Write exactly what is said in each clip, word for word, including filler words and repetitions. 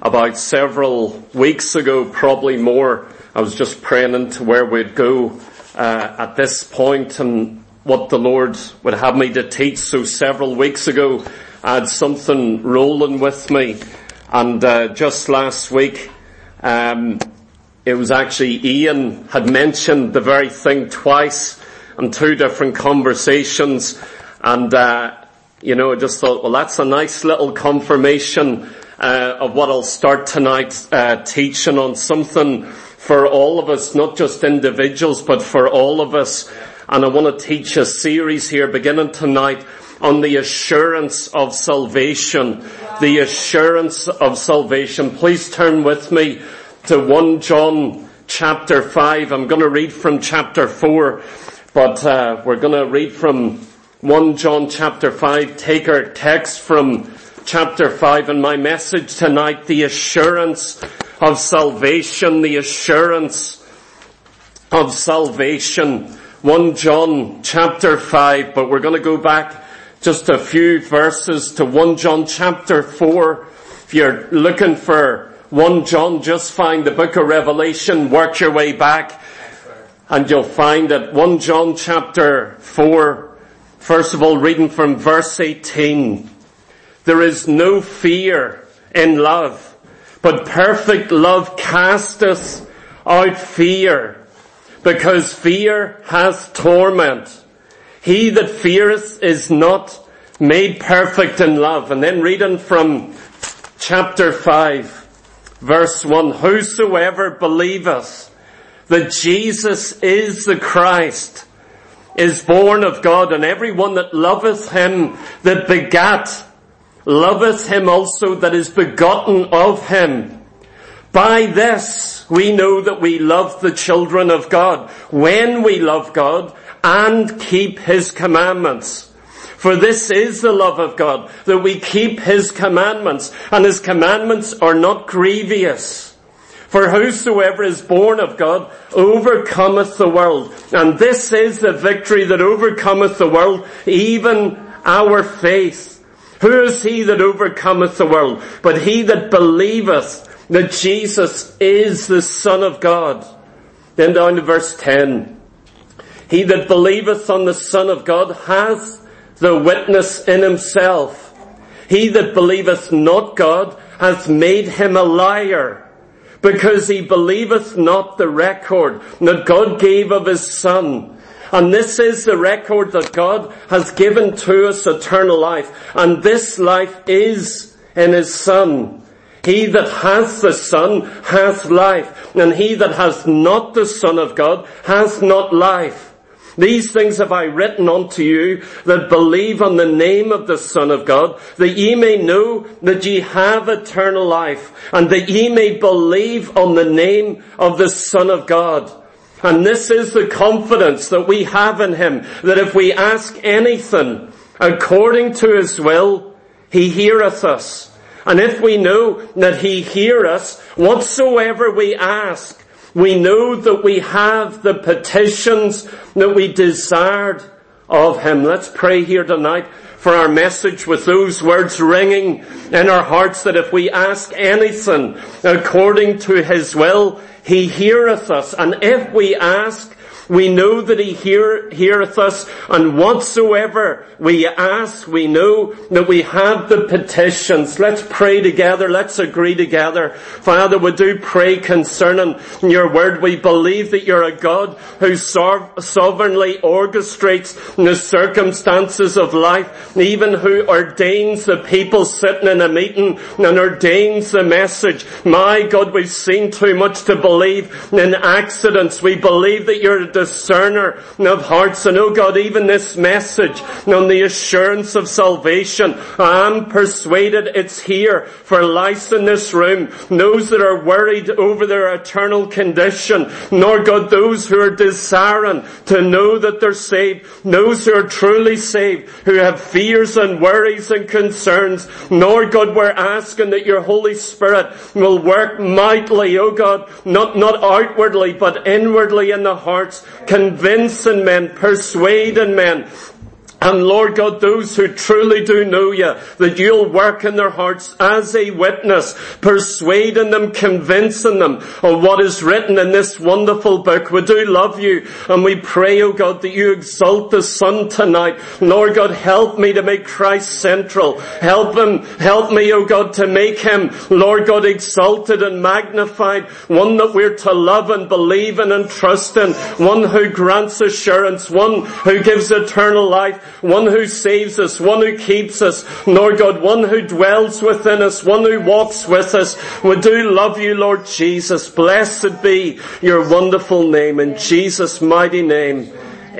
about several weeks ago, probably more. I was just praying into where we'd go uh, at this point and what the Lord would have me to teach. So several weeks ago, I had something rolling with me, and uh, just last week, um, it was actually Ian had mentioned the very thing twice in two different conversations, and uh, you know, I just thought, well, that's a nice little confirmation uh, of what I'll start tonight uh, teaching on, something for all of us, not just individuals, but for all of us. And I want to teach a series here beginning tonight on the assurance of salvation. The assurance of salvation. Please turn with me to First John chapter five. I'm going to read from chapter four, but uh, we're going to read from First John chapter five. Take our text from chapter five, and my message tonight, the assurance of salvation, the assurance of salvation. First John chapter five, but we're going to go back just a few verses to First John chapter four. If you're looking for First John, just find the book of Revelation, work your way back, and you'll find that First John chapter four, first of all, reading from verse eighteen. There is no fear in love, but perfect love casteth out fear, because fear hath torment. He that feareth is not made perfect in love. And then reading from chapter five, verse one, whosoever believeth that Jesus is the Christ is born of God, and every one that loveth him that begat loveth him also that is begotten of him. By this we know that we love the children of God, when we love God and keep his commandments. For this is the love of God, that we keep his commandments, and his commandments are not grievous. For whosoever is born of God overcometh the world. And this is the victory that overcometh the world, even our faith. Who is he that overcometh the world? But he that believeth that Jesus is the Son of God. Then down to verse ten. He that believeth on the Son of God hath the witness in himself. He that believeth not God hath made him a liar, because he believeth not the record that God gave of his Son. And this is the record that God has given to us, eternal life. And this life is in his Son. He that hath the Son hath life, and he that hath not the Son of God hath not life. These things have I written unto you that believe on the name of the Son of God, that ye may know that ye have eternal life, and that ye may believe on the name of the Son of God. And this is the confidence that we have in him, that if we ask anything according to his will, he heareth us. And if we know that he hear us, whatsoever we ask, we know that we have the petitions that we desired of him. Let's pray here tonight for our message with those words ringing in our hearts, that if we ask anything according to his will, he heareth us. And if we ask, we know that he hear, heareth us, and whatsoever we ask, we know that we have the petitions. Let's pray together. Let's agree together. Father, we do pray concerning your word. We believe that you're a God who sovereignly orchestrates the circumstances of life, even who ordains the people sitting in a meeting and ordains the message. My God, we've seen too much to believe in accidents. We believe that you're a discerner of hearts. And oh God, even this message on the assurance of salvation, I'm persuaded it's here for lives in this room, those that are worried over their eternal condition, nor God, those who are desiring to know that they're saved, those who are truly saved, who have fears and worries and concerns, nor God, we're asking that your Holy Spirit will work mightily, oh God, not, not outwardly, but inwardly in the hearts, convincing men, persuading men, And Lord God, those who truly do know you, that you'll work in their hearts as a witness, persuading them, convincing them of what is written in this wonderful book. We do love you, and we pray, oh God, that you exalt the Son tonight. Lord God, help me to make Christ central. Help him, help me, oh God, to make him, Lord God, exalted and magnified. One that we're to love and believe in and trust in. One who grants assurance. One who gives eternal life. One who saves us, one who keeps us, Lord God, one who dwells within us, one who walks with us. We do love you, Lord Jesus. Blessed be your wonderful name. In Jesus' mighty name,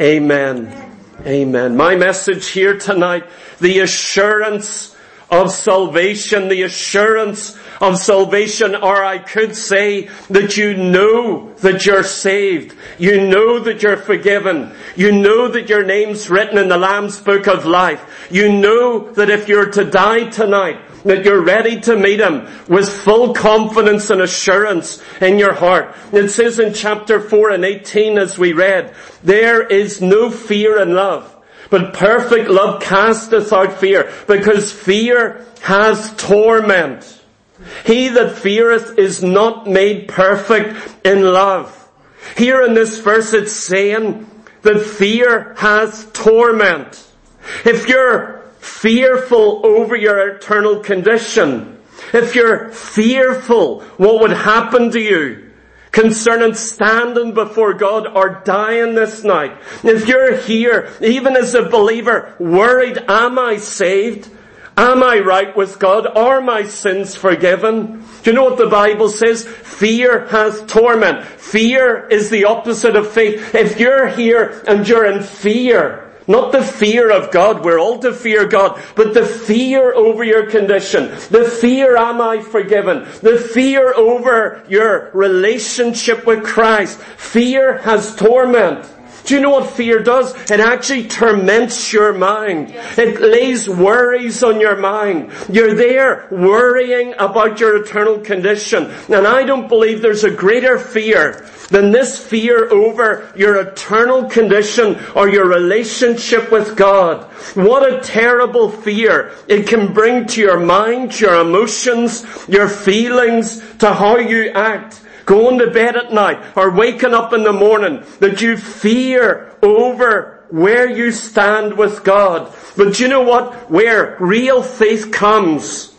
amen. Amen. My message here tonight, the assurance of salvation, the assurance of salvation, or I could say that you know that you're saved. You know that you're forgiven. You know that your name's written in the Lamb's Book of Life. You know that if you're to die tonight, that you're ready to meet him with full confidence and assurance in your heart. It says in chapter four and eighteen as we read, there is no fear in love, but perfect love casteth out fear, because fear has torment. He that feareth is not made perfect in love. Here in this verse it's saying that fear has torment. If you're fearful over your eternal condition, if you're fearful what would happen to you concerning standing before God or dying this night, if you're here, even as a believer, worried, am I saved? Am I right with God? Are my sins forgiven? Do you know what the Bible says? Fear has torment. Fear is the opposite of faith. If you're here and you're in fear, not the fear of God, we're all to fear God, but the fear over your condition, the fear, am I forgiven? The fear over your relationship with Christ. Fear has torment. Do you know what fear does? It actually torments your mind. It lays worries on your mind. You're there worrying about your eternal condition. And I don't believe there's a greater fear than this fear over your eternal condition or your relationship with God. What a terrible fear it can bring to your mind, your emotions, your feelings, to how you act. Going to bed at night or waking up in the morning, that you fear over where you stand with God. But you know what? Where real faith comes,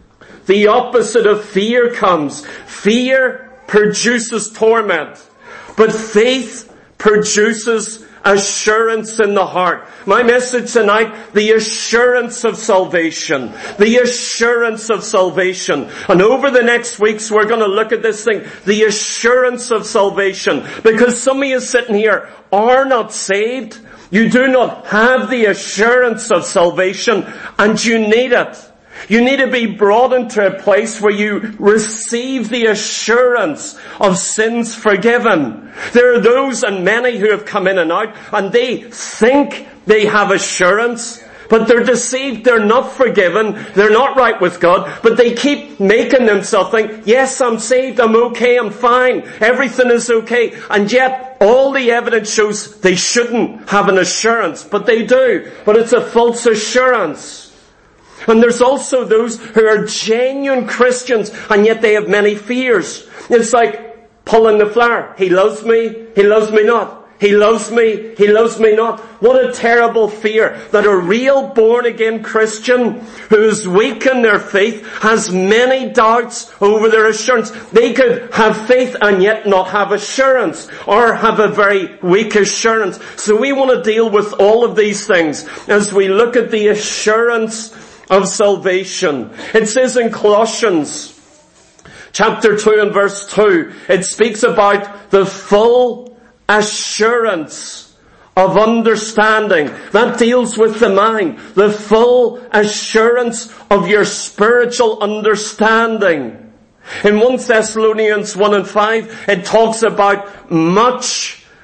the opposite of fear comes. Fear produces torment, but faith produces assurance in the heart. My message tonight, the assurance of salvation. The assurance of salvation. And over the next weeks we're going to look at this thing, the assurance of salvation. Because some of you sitting here are not saved. You do not have the assurance of salvation, and you need it. You need to be brought into a place where you receive the assurance of sins forgiven. There are those, and many, who have come in and out, and they think they have assurance, but they're deceived. They're not forgiven. They're not right with God, but they keep making themselves think, yes, I'm saved, I'm okay, I'm fine, everything is okay. And yet, all the evidence shows they shouldn't have an assurance, but they do. But it's a false assurance. And there's also those who are genuine Christians, and yet they have many fears. It's like pulling the flower. He loves me, he loves me not. He loves me, he loves me not. What a terrible fear that a real born-again Christian who is weak in their faith has many doubts over their assurance. They could have faith and yet not have assurance, or have a very weak assurance. So we want to deal with all of these things as we look at the assurance of salvation. It says in Colossians chapter two and verse two, it speaks about the full assurance of understanding. That deals with the mind. The full assurance of your spiritual understanding. In First Thessalonians one and five, it talks about much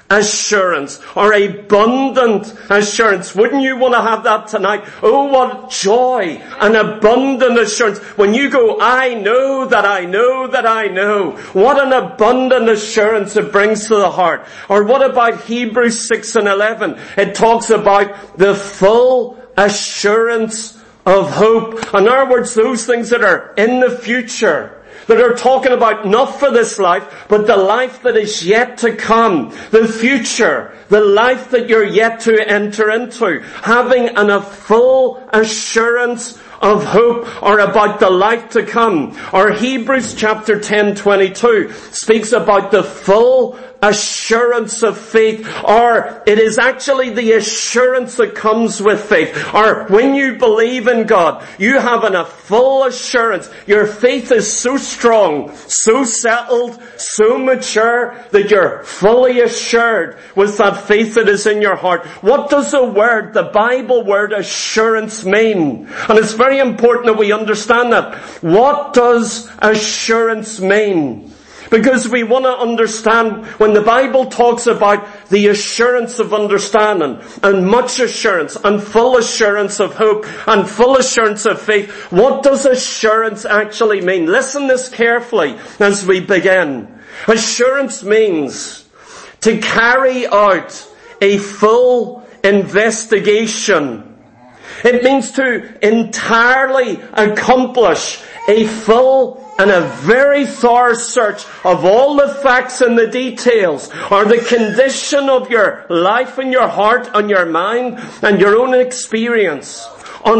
assurance, or abundant assurance. Wouldn't you want to have that tonight? Oh, what joy and abundant assurance. When you go, I know that I know that I know. What an abundant assurance it brings to the heart. Or what about Hebrews six and eleven? It talks about the full assurance of hope. In other words, those things that are in the future, that are talking about not for this life, but the life that is yet to come. The future, the life that you're yet to enter into. Having an, a full assurance of hope, or about the life to come. Or Hebrews chapter ten twenty-two speaks about the full assurance of faith, or it is actually the assurance that comes with faith. Or when you believe in God, you have an, a full assurance. Your faith is so strong, so settled, so mature, that you're fully assured with that faith that is in your heart. What does the word, the Bible word assurance mean? And it's very important that we understand that. What does assurance mean? Because we want to understand when the Bible talks about the assurance of understanding and much assurance and full assurance of hope and full assurance of faith, what does assurance actually mean? Listen this carefully as we begin. Assurance means to carry out a full investigation. It means to entirely accomplish a full and a very thorough search of all the facts and the details, or the condition of your life and your heart and your mind and your own experience,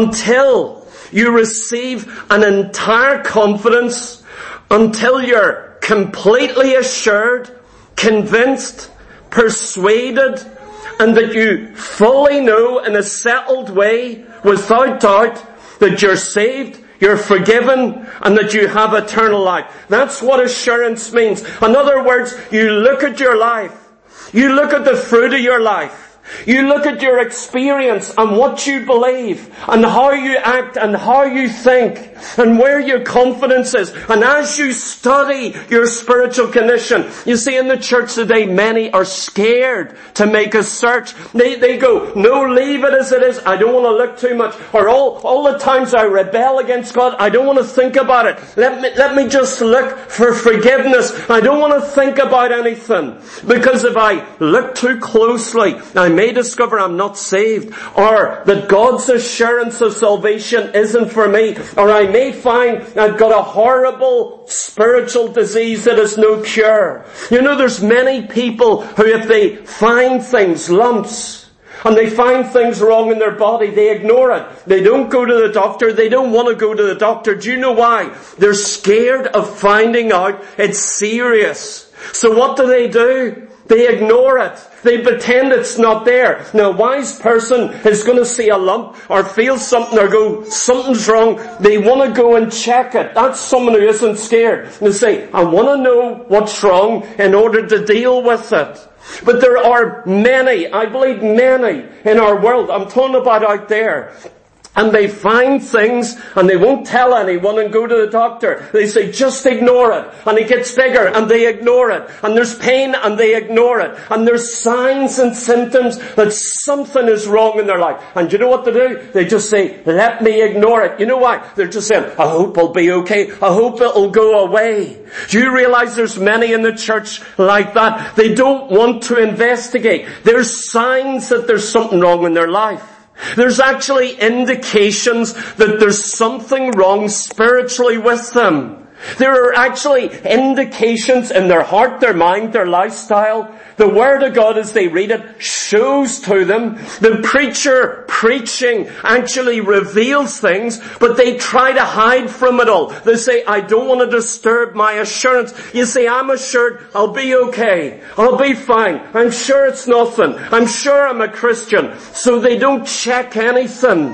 until you receive an entire confidence, until you're completely assured, convinced, persuaded, and that you fully know in a settled way, without doubt, that you're saved, you're forgiven, and that you have eternal life. That's what assurance means. In other words, you look at your life. You look at the fruit of your life. You look at your experience and what you believe and how you act and how you think and where your confidence is. And as you study your spiritual condition, you see in the church today many are scared to make a search. They, they go, no, leave it as it is. I don't want to look too much. Or all, all the times I rebel against God, I don't want to think about it. Let me, let me just look for forgiveness. I don't want to think about anything. Because if I look too closely, I may discover I'm not saved, or that God's assurance of salvation isn't for me, or I may find I've got a horrible spiritual disease that has no cure. You know, there's many people who, if they find things, lumps, and they find things wrong in their body, they ignore it. They don't go to the doctor. They don't want to go to the doctor. Do you know why? They're scared of finding out it's serious. So what do they do? They ignore it. They pretend it's not there. Now, a wise person is going to see a lump or feel something or go, something's wrong. They want to go and check it. That's someone who isn't scared. They say, I want to know what's wrong in order to deal with it. But there are many, I believe many in our world, I'm talking about out there, and they find things and they won't tell anyone and go to the doctor. They say, just ignore it. And it gets bigger and they ignore it. And there's pain and they ignore it. And there's signs and symptoms that something is wrong in their life. And you know what they do? They just say, let me ignore it. You know why? They're just saying, I hope I'll be okay. I hope it'll go away. Do you realize there's many in the church like that? They don't want to investigate. There's signs that there's something wrong in their life. There's actually indications that there's something wrong spiritually with them. There are actually indications in their heart, their mind, their lifestyle. The Word of God, as they read it, shows to them. The preacher preaching actually reveals things, but they try to hide from it all. They say, I don't want to disturb my assurance. You say, I'm assured I'll be okay. I'll be fine. I'm sure it's nothing. I'm sure I'm a Christian. So they don't check anything.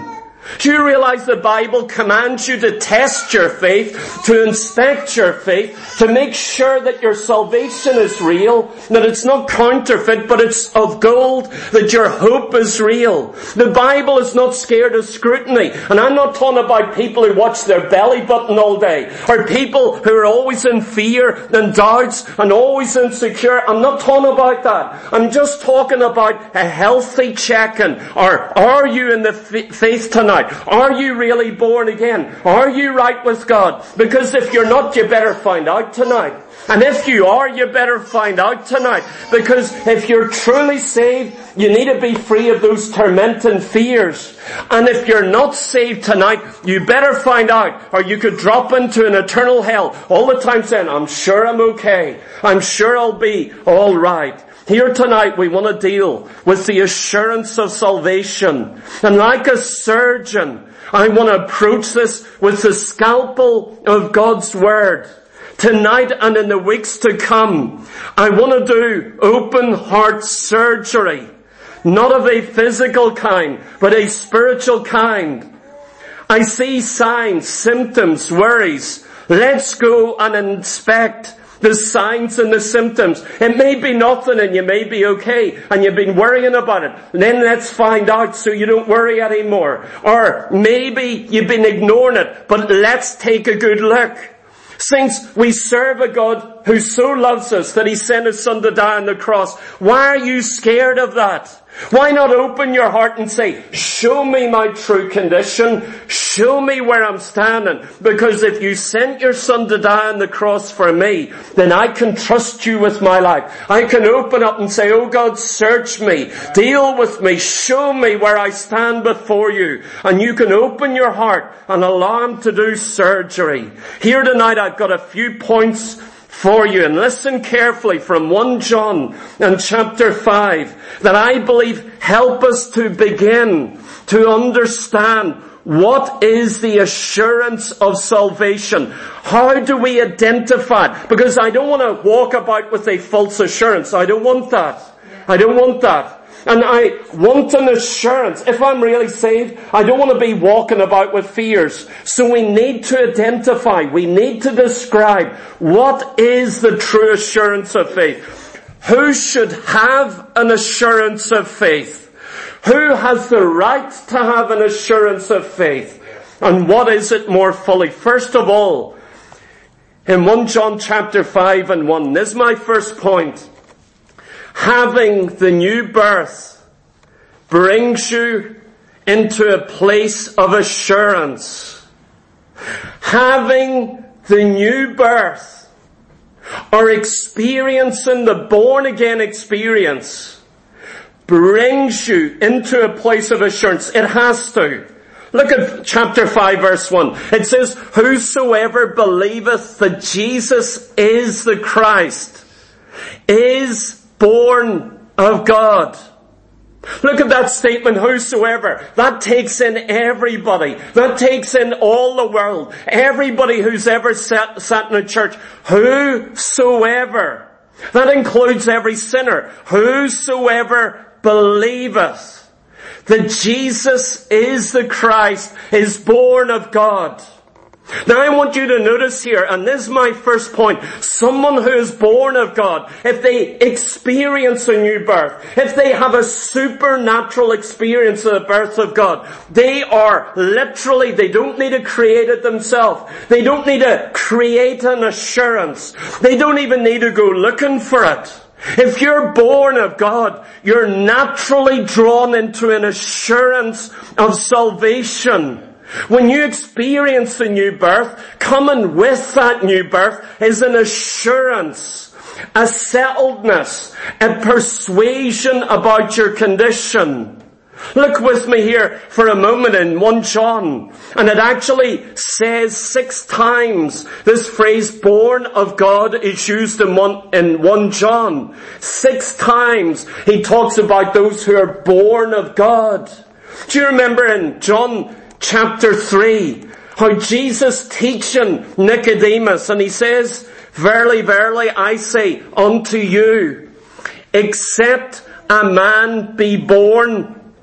Do you realize the Bible commands you to test your faith, to inspect your faith, to make sure that your salvation is real, that it's not counterfeit, but it's of gold, that your hope is real. The Bible is not scared of scrutiny. And I'm not talking about people who watch their belly button all day, or people who are always in fear and doubts and always insecure. I'm not talking about that. I'm just talking about a healthy check-in. Or are you in the f- faith tonight? Are you really born again? Are you right with God? Because if you're not, you better find out tonight. And if you are, you better find out tonight. Because if you're truly saved, you need to be free of those tormenting fears. And if you're not saved tonight, you better find out, or you could drop into an eternal hell all the time saying, I'm sure I'm okay. I'm sure I'll be all right. Here tonight we want to deal with the assurance of salvation. And like a surgeon, I want to approach this with the scalpel of God's Word. Tonight and in the weeks to come, I want to do open heart surgery. Not of a physical kind, but a spiritual kind. I see signs, symptoms, worries. Let's go and inspect the signs and the symptoms. It may be nothing and you may be okay and you've been worrying about it. Then let's find out so you don't worry anymore. Or maybe you've been ignoring it, but let's take a good look. Since we serve a God who so loves us that He sent His Son to die on the cross, why are you scared of that? Why not open your heart and say, show me my true condition. Show me where I'm standing. Because if you sent your Son to die on the cross for me, then I can trust you with my life. I can open up and say, oh God, search me. Deal with me. Show me where I stand before you. And you can open your heart and allow Him to do surgery. Here tonight I've got a few points for you, and listen carefully from First John and chapter five that I believe help us to begin to understand what is the assurance of salvation. How do we identify it? Because I don't want to walk about with a false assurance. I don't want that. I don't want that. And I want an assurance. If I'm really saved, I don't want to be walking about with fears. So we need to identify, we need to describe what is the true assurance of faith. Who should have an assurance of faith? Who has the right to have an assurance of faith? And what is it more fully? First of all, in First John chapter five and one, this is my first point. Having the new birth brings you into a place of assurance. Having the new birth, or experiencing the born again experience, brings you into a place of assurance. It has to. Look at chapter five verse one. It says, whosoever believeth that Jesus is the Christ is born of God. Look at that statement, whosoever. That takes in everybody. That takes in all the world. Everybody who's ever sat, sat in a church. Whosoever. That includes every sinner. Whosoever believeth that Jesus is the Christ is born of God. Now I want you to notice here, and this is my first point, someone who is born of God, if they experience a new birth, if they have a supernatural experience of the birth of God, they are literally, they don't need to create it themselves. They don't need to create an assurance. They don't even need to go looking for it. If you're born of God, you're naturally drawn into an assurance of salvation. When you experience the new birth, coming with that new birth is an assurance, a settledness, a persuasion about your condition. Look with me here for a moment in First John, and it actually says six times this phrase born of God is used in one, in First John. Six times he talks about those who are born of God. Do you remember in John chapter three, how Jesus teaching Nicodemus, and he says, verily, verily, I say unto you, except a man be born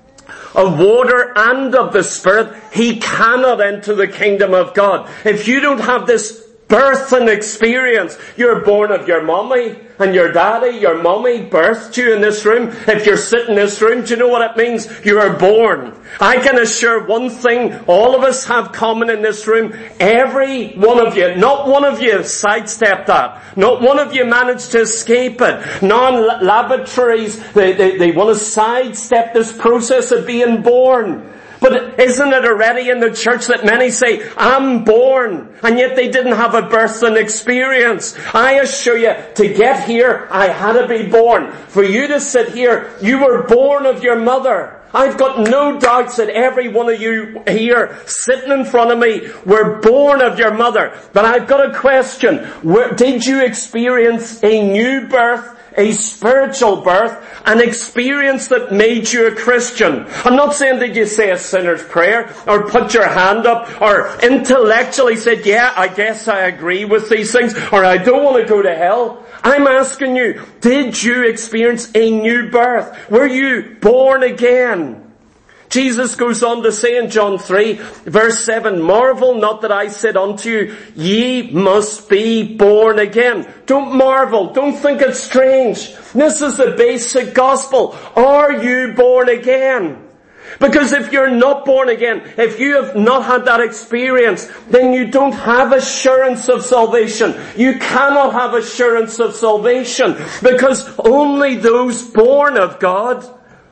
of water and of the Spirit, he cannot enter the kingdom of God. If you don't have this birth and experience, you're born of your mommy and your daddy. Your mommy birthed you in this room. If you're sitting in this room, do you know what it means? You are born. I can assure one thing all of us have common in this room. Every one of you, not one of you sidestepped that. Not one of you managed to escape it. Non-laboratories, they, they, they want to sidestep this process of being born. But isn't it already in the church that many say, I'm born, and yet they didn't have a birth and experience? I assure you, to get here, I had to be born. For you to sit here, you were born of your mother. I've got no doubts that every one of you here, sitting in front of me, were born of your mother. But I've got a question. Where, did you experience a new birth? A spiritual birth, an experience that made you a Christian? I'm not saying did you say a sinner's prayer, or put your hand up, or intellectually said, yeah, I guess I agree with these things, or I don't want to go to hell. I'm asking you, did you experience a new birth? Were you born again? Jesus goes on to say in John three, verse seven, marvel not that I said unto you, ye must be born again. Don't marvel. Don't think it's strange. This is the basic gospel. Are you born again? Because if you're not born again, if you have not had that experience, then you don't have assurance of salvation. You cannot have assurance of salvation, because only those born of God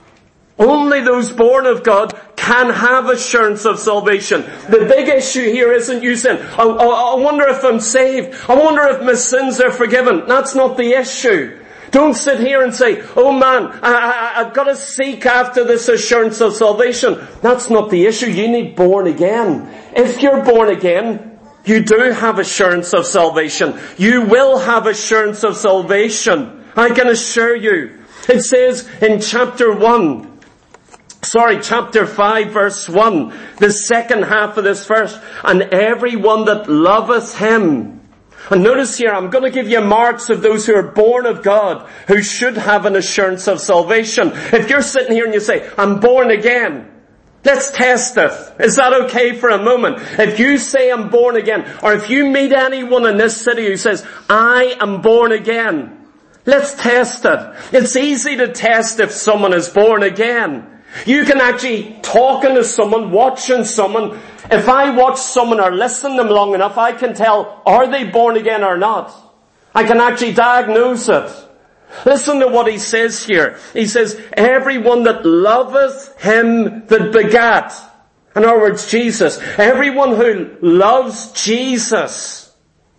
Only those born of God can have assurance of salvation. The big issue here isn't you saying, I, I, I wonder if I'm saved. I wonder if my sins are forgiven. That's not the issue. Don't sit here and say, oh man, I, I, I've got to seek after this assurance of salvation. That's not the issue. You need born again. If you're born again, you do have assurance of salvation. You will have assurance of salvation. I can assure you. It says in chapter one, Sorry, chapter five, verse one, the second half of this verse, and everyone that loveth him. And notice here, I'm going to give you marks of those who are born of God, who should have an assurance of salvation. If you're sitting here and you say, I'm born again, let's test it. Is that okay for a moment? If you say I'm born again, or if you meet anyone in this city who says, I am born again, let's test it. It's easy to test if someone is born again. You can actually, talking to someone, watching someone, if I watch someone or listen to them long enough, I can tell, are they born again or not? I can actually diagnose it. Listen to what he says here. He says, everyone that loveth him that begat. In other words, Jesus. Everyone who loves Jesus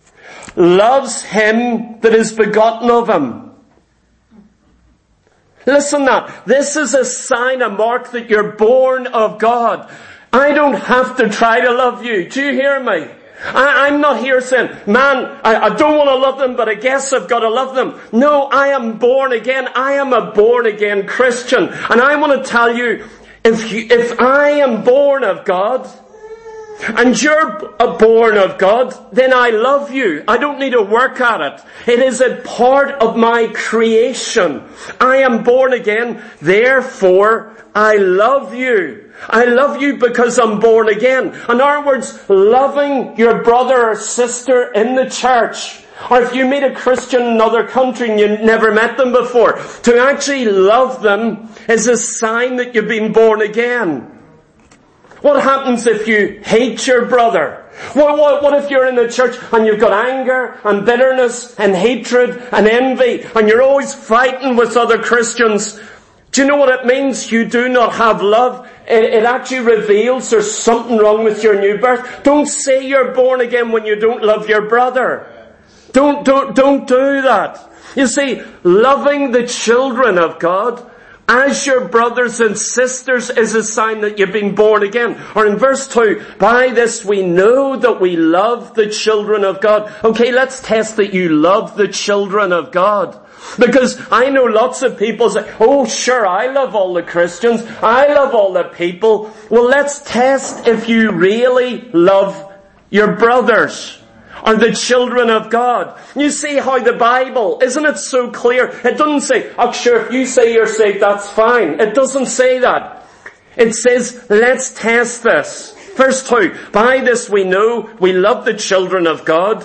loves him that is begotten of him. Listen that. This is a sign, a mark that you're born of God. I don't have to try to love you. Do you hear me? I, I'm not here saying, man, I, I don't want to love them, but I guess I've got to love them. No, I am born again. I am a born again Christian. And I want to tell you, if you, if I am born of God, and you're born of God, then I love you. I don't need to work at it. It is a part of my creation. I am born again, therefore I love you. I love you because I'm born again. In other words, loving your brother or sister in the church, or if you meet a Christian in another country and you never met them before, to actually love them is a sign that you've been born again. What happens if you hate your brother? What, what, what if you're in the church and you've got anger and bitterness and hatred and envy and you're always fighting with other Christians? Do you know what it means? You do not have love. It, it actually reveals there's something wrong with your new birth. Don't say you're born again when you don't love your brother. Don't, don't, don't do that. You see, loving the children of God as your brothers and sisters is a sign that you've been born again. Or in verse two, by this we know that we love the children of God. Okay, let's test that you love the children of God. Because I know lots of people say, oh sure, I love all the Christians. I love all the people. Well, let's test if you really love your brothers. Are the children of God. You see how the Bible, isn't it so clear? It doesn't say, oh sure, if you say you're saved, that's fine. It doesn't say that. It says, let's test this. Verse two, by this we know we love the children of God,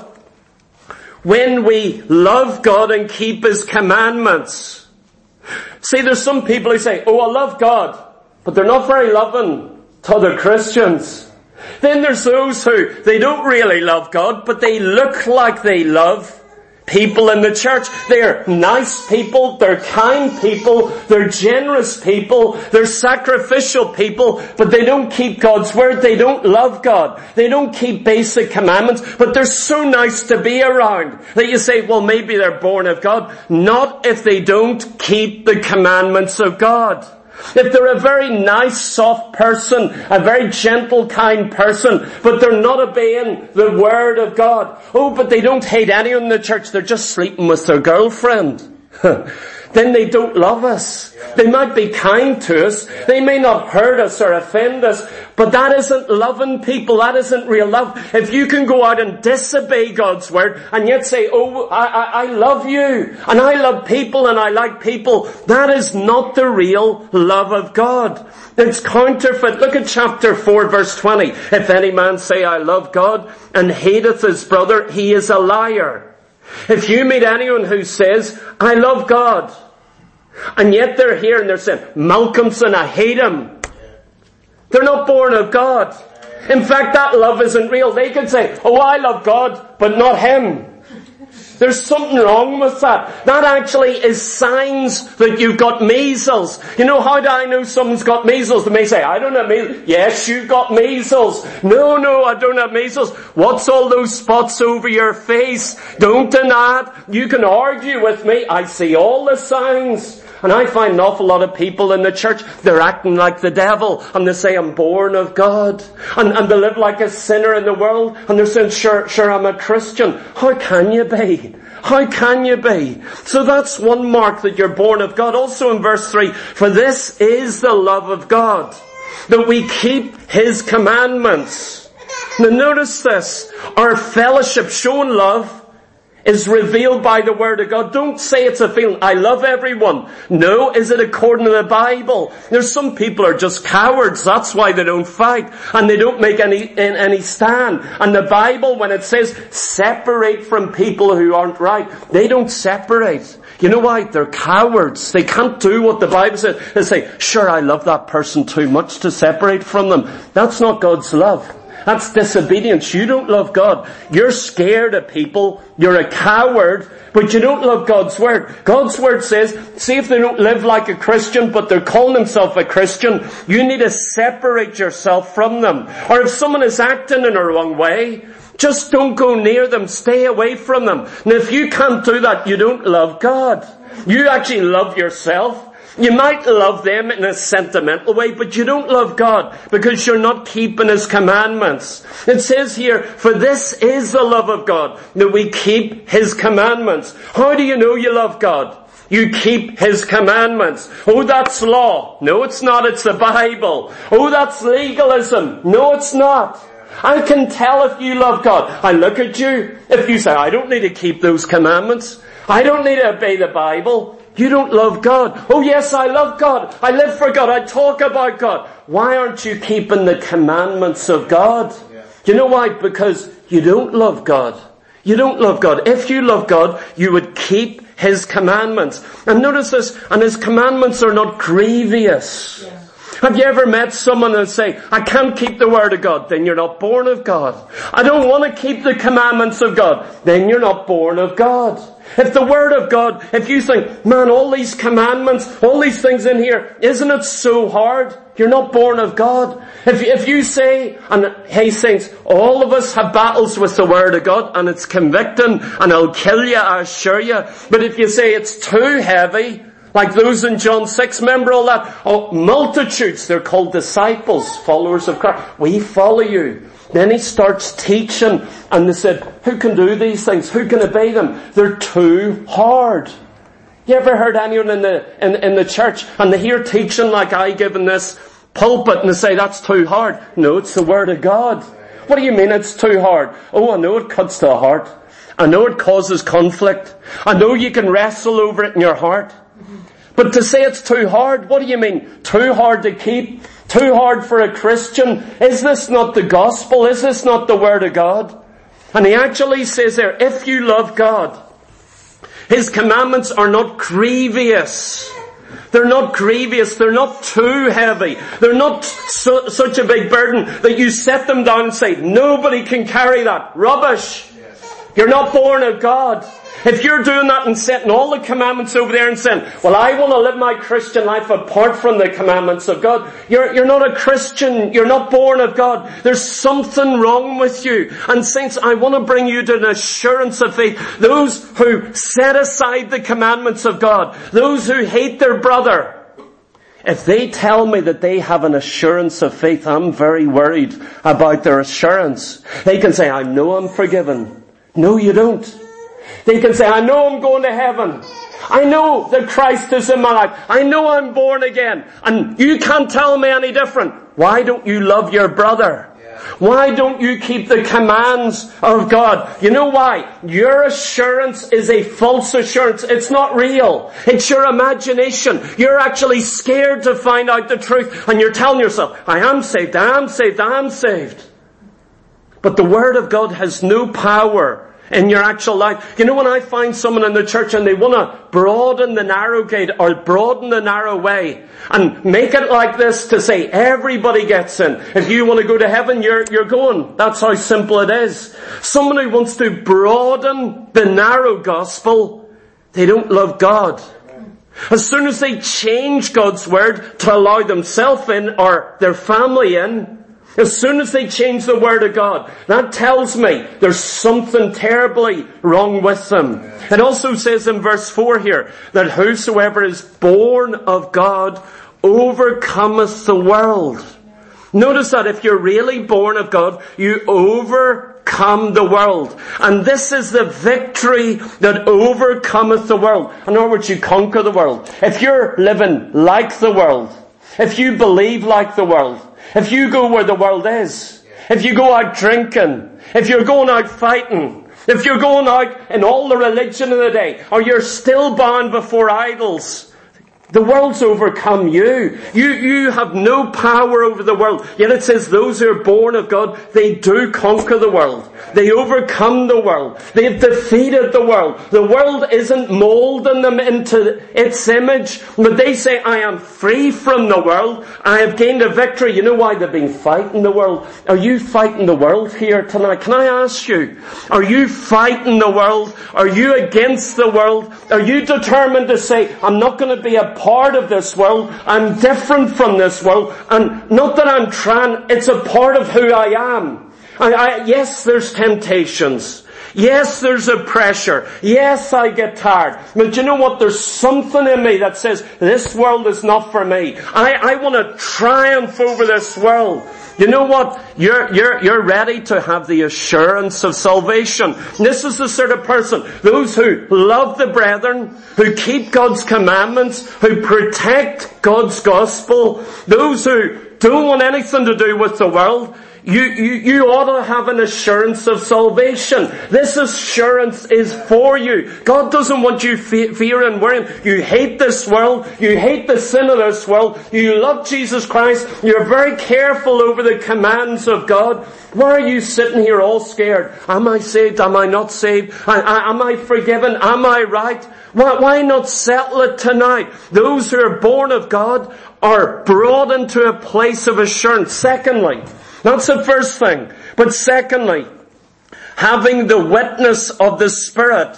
when we love God and keep His commandments. See, there's some people who say, oh, I love God, but they're not very loving to other Christians. Then there's those who, they don't really love God, but they look like they love people in the church. They're nice people, they're kind people, they're generous people, they're sacrificial people, but they don't keep God's word, they don't love God, they don't keep basic commandments, but they're so nice to be around that you say, well, maybe they're born of God. Not if they don't keep the commandments of God. If they're a very nice, soft person, a very gentle, kind person, but they're not obeying the Word of God. Oh, but they don't hate anyone in the church, they're just sleeping with their girlfriend. Then they don't love us. They might be kind to us. They may not hurt us or offend us. But that isn't loving people. That isn't real love. If you can go out and disobey God's word and yet say, oh, I, I, I love you and I love people and I like people, that is not the real love of God. It's counterfeit. Look at chapter four, verse twenty. If any man say, I love God and hateth his brother, he is a liar. If you meet anyone who says, I love God, and yet they're here and they're saying, Malcolmson, I hate him, they're not born of God. In fact, that love isn't real. They could say, oh, I love God, but not him. There's something wrong with that. That actually is signs that you've got measles. You know, how do I know someone's got measles? They may say, I don't have measles. Yes, you've got measles. No, no, I don't have measles. What's all those spots over your face? Don't deny it. You can argue with me. I see all the signs. And I find an awful lot of people in the church, they're acting like the devil, and they say, I'm born of God. And, and they live like a sinner in the world, and they're saying, sure, sure, I'm a Christian. How can you be? How can you be? So that's one mark that you're born of God. Also in verse three, for this is the love of God, that we keep His commandments. Now notice this, our fellowship, showing love, is revealed by the Word of God. Don't say it's a feeling, I love everyone. No, is it according to the Bible? There's some people are just cowards. That's why they don't fight. And they don't make any, any stand. And the Bible, when it says separate from people who aren't right, they don't separate. You know why? They're cowards. They can't do what the Bible says. They say, sure, I love that person too much to separate from them. That's not God's love. That's disobedience. You don't love God. You're scared of people. You're a coward, but you don't love God's Word. God's Word says, see if they don't live like a Christian, but they're calling themselves a Christian, you need to separate yourself from them. Or if someone is acting in a wrong way, just don't go near them. Stay away from them. And if you can't do that, you don't love God. You actually love yourself. You might love them in a sentimental way, but you don't love God because you're not keeping His commandments. It says here, for this is the love of God, that we keep His commandments. How do you know you love God? You keep His commandments. Oh, that's law. No, it's not. It's the Bible. Oh, that's legalism. No, it's not. I can tell if you love God. I look at you. If you say, I don't need to keep those commandments, I don't need to obey the Bible, you don't love God. Oh yes, I love God. I live for God. I talk about God. Why aren't you keeping the commandments of God? Yeah. You know why? Because you don't love God. You don't love God. If you love God, you would keep His commandments. And notice this, and His commandments are not grievous. Yeah. Have you ever met someone and say, I can't keep the Word of God? Then you're not born of God. I don't want to keep the commandments of God. Then you're not born of God. If the Word of God, if you think, man, all these commandments, all these things in here, isn't it so hard? You're not born of God. If, if you say, and hey saints, all of us have battles with the Word of God, and it's convicting, and it'll kill you, I assure you. But if you say it's too heavy, like those in John six, remember all that? Oh, multitudes, they're called disciples, followers of Christ. We follow you. Then He starts teaching, and they said, who can do these things? Who can obey them? They're too hard. You ever heard anyone in the, in, in the church, and they hear teaching like I give in this pulpit, and they say, that's too hard? No, it's the Word of God. What do you mean it's too hard? Oh, I know it cuts to the heart. I know it causes conflict. I know you can wrestle over it in your heart. But to say it's too hard, what do you mean? Too hard to keep? Too hard for a Christian? Is this not the gospel? Is this not the word of God? And he actually says there, if you love God, his commandments are not grievous. They're not grievous. They're not too heavy. They're not su- such a big burden that you set them down and say, nobody can carry that. Rubbish. You're not born of God. If you're doing that and setting all the commandments over there and saying, well, I want to live my Christian life apart from the commandments of God, you're, you're not a Christian. You're not born of God. There's something wrong with you. And saints, I want to bring you to an assurance of faith. Those who set aside the commandments of God, those who hate their brother, if they tell me that they have an assurance of faith, I'm very worried about their assurance. They can say, I know I'm forgiven. No, you don't. They can say, I know I'm going to heaven. I know that Christ is in my life. I know I'm born again. And you can't tell me any different. Why don't you love your brother? Yeah. Why don't you keep the commands of God? You know why? Your assurance is a false assurance. It's not real. It's your imagination. You're actually scared to find out the truth. And you're telling yourself, I am saved, I am saved, I am saved. But the Word of God has no power in your actual life. You know, when I find someone in the church and they want to broaden the narrow gate or broaden the narrow way and make it like this to say everybody gets in. If you want to go to heaven, you're, you're going. That's how simple it is. Someone who wants to broaden the narrow gospel, they don't love God. As soon as they change God's word to allow themselves in or their family in, as soon as they change the word of God, that tells me there's something terribly wrong with them. It also says in verse four here, that whosoever is born of God overcometh the world. Notice that if you're really born of God, you overcome the world. And this is the victory that overcometh the world. In other words, you conquer the world. If you're living like the world, if you believe like the world, if you go where the world is, if you go out drinking, if you're going out fighting, if you're going out in all the religion of the day, or you're still bound before idols, the world's overcome you. You, you have no power over the world. Yet it says those who are born of God, they do conquer the world. They overcome the world. They've defeated the world. The world isn't molding them into its image, but they say, I am free from the world. I have gained a victory. You know why they've been fighting the world? Are you fighting the world here tonight? Can I ask you, are you fighting the world? Are you against the world? Are you determined to say, I'm not going to be a part of this world. I'm different from this world. And not that I'm trying, it's a part of who I am. I, I, yes, there's temptations. Yes, there's a pressure. Yes, I get tired. But you know what? There's something in me that says, this world is not for me. I, I want to triumph over this world. You know what? You're, you're, you're ready to have the assurance of salvation. This is the sort of person, those who love the brethren, who keep God's commandments, who protect God's gospel, those who don't want anything to do with the world. You, you, you ought to have an assurance of salvation. This assurance is for you. God doesn't want you fe- fear and worrying. You hate this world. You hate the sin of this world. You love Jesus Christ. You're very careful over the commands of God. Why are you sitting here all scared? Am I saved? Am I not saved? I, I, am I forgiven? Am I right? Why, why not settle it tonight? Those who are born of God are brought into a place of assurance. Secondly, that's the first thing. But secondly, having the witness of the Spirit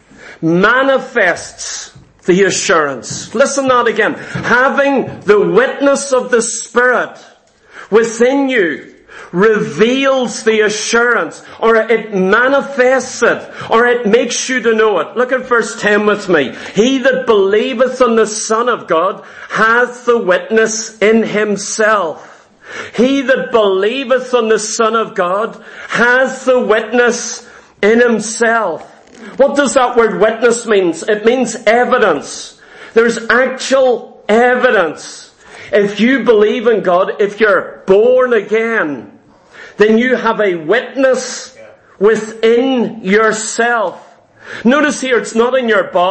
manifests the assurance. Listen to that again. Having the witness of the Spirit within you reveals the assurance, or it manifests it, or it makes you to know it. Look at verse ten with me. He that believeth on the Son of God hath the witness in himself. He that believeth on the Son of God has the witness in himself. What does that word witness mean? It means evidence. There's actual evidence. If you believe in God, if you're born again, then you have a witness within yourself. Notice here, it's not in your body.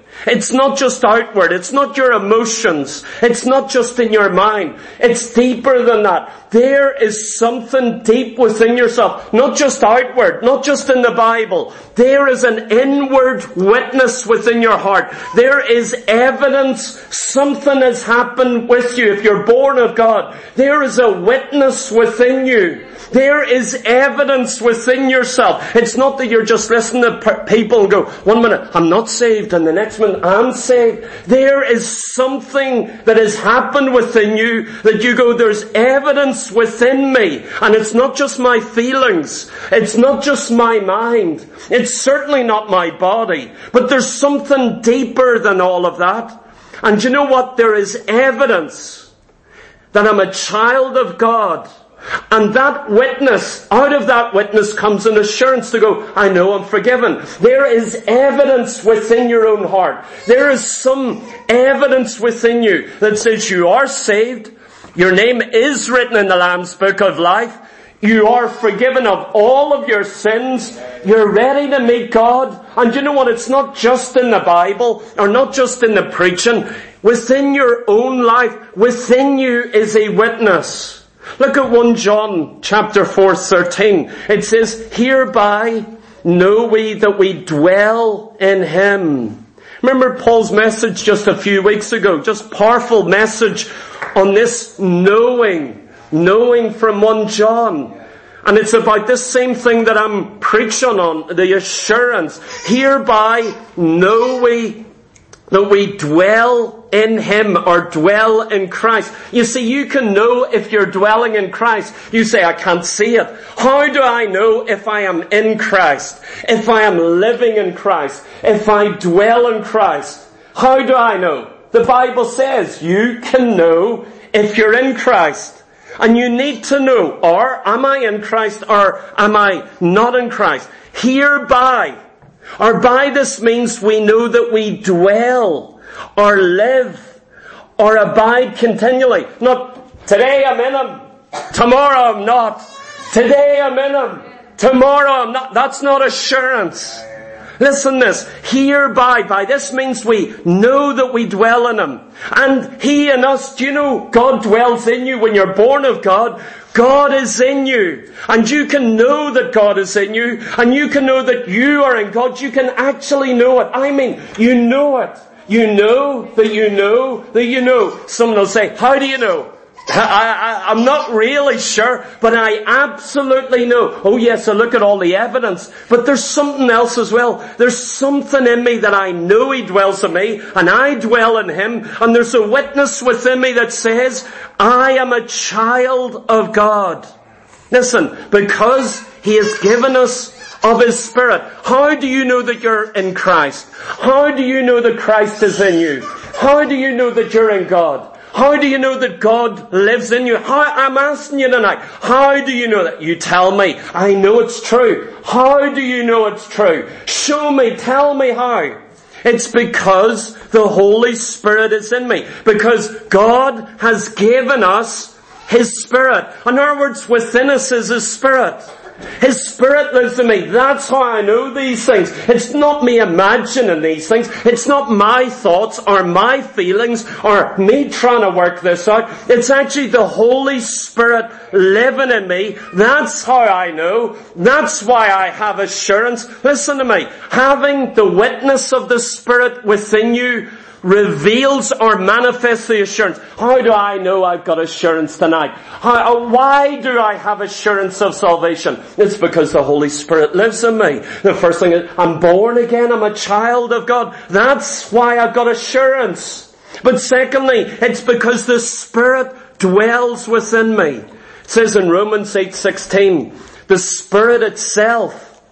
It's not just outward. It's not your emotions. It's not just in your mind. It's deeper than that. There is something deep within yourself. Not just outward. Not just in the Bible. There is an inward witness within your heart. There is evidence something has happened with you. If you're born of God, there is a witness within you. There is evidence within yourself. It's not that you're just listening to people and go, one minute, I'm not saved, and the next minute, I'm saved. There is something that has happened within you that you go, there's evidence within me. And it's not just my feelings. It's not just my mind. It's certainly not my body. But there's something deeper than all of that. And you know what? There is evidence that I'm a child of God. And that witness, out of that witness comes an assurance to go, I know I'm forgiven. There is evidence within your own heart. There is some evidence within you that says you are saved. Your name is written in the Lamb's Book of Life. You are forgiven of all of your sins. You're ready to meet God. And you know what? It's not just in the Bible or not just in the preaching. Within your own life, within you is a witness. Look at First John chapter four thirteen. It says, hereby know we that we dwell in Him. Remember Paul's message just a few weeks ago? Just powerful message on this knowing. Knowing from First John. And it's about this same thing that I'm preaching on. The assurance. Hereby know we that we dwell in Him or dwell in Christ. You see, you can know if you're dwelling in Christ. You say, I can't see it. How do I know if I am in Christ? If I am living in Christ? If I dwell in Christ? How do I know? The Bible says you can know if you're in Christ. And you need to know, or am I in Christ or am I not in Christ? Hereby. Or by this means we know that we dwell or live or abide continually. Not today I'm in Him, tomorrow I'm not. Today I'm in Him, tomorrow I'm not. That's not assurance. Listen this, hereby, by this means we know that we dwell in Him. And He in us, do you know God dwells in you when you're born of God? God is in you. And you can know that God is in you. And you can know that you are in God. You can actually know it. I mean, you know it. You know that you know that you know. Someone will say, how do you know? I, I, I'm not really sure, but I absolutely know. Oh yes, I look at all the evidence. But there's something else as well. There's something in me that I know He dwells in me, and I dwell in Him. And there's a witness within me that says, I am a child of God. Listen, because He has given us of His Spirit. How do you know that you're in Christ? How do you know that Christ is in you? How do you know that you're in God? How do you know that God lives in you? How, I'm asking you tonight, how do you know that? You tell me. I know it's true. How do you know it's true? Show me, tell me how. It's because the Holy Spirit is in me. Because God has given us His Spirit. In other words, within us is His Spirit. His Spirit lives in me. That's how I know these things. It's not me imagining these things. It's not my thoughts or my feelings or me trying to work this out. It's actually the Holy Spirit living in me. That's how I know. That's why I have assurance. Listen to me. Having the witness of the Spirit within you reveals or manifests the assurance. How do I know I've got assurance tonight? How, why do I have assurance of salvation? It's because the Holy Spirit lives in me. The first thing is, I'm born again, I'm a child of God. That's why I've got assurance. But secondly, it's because the Spirit dwells within me. It says in Romans eight sixteen, the Spirit itself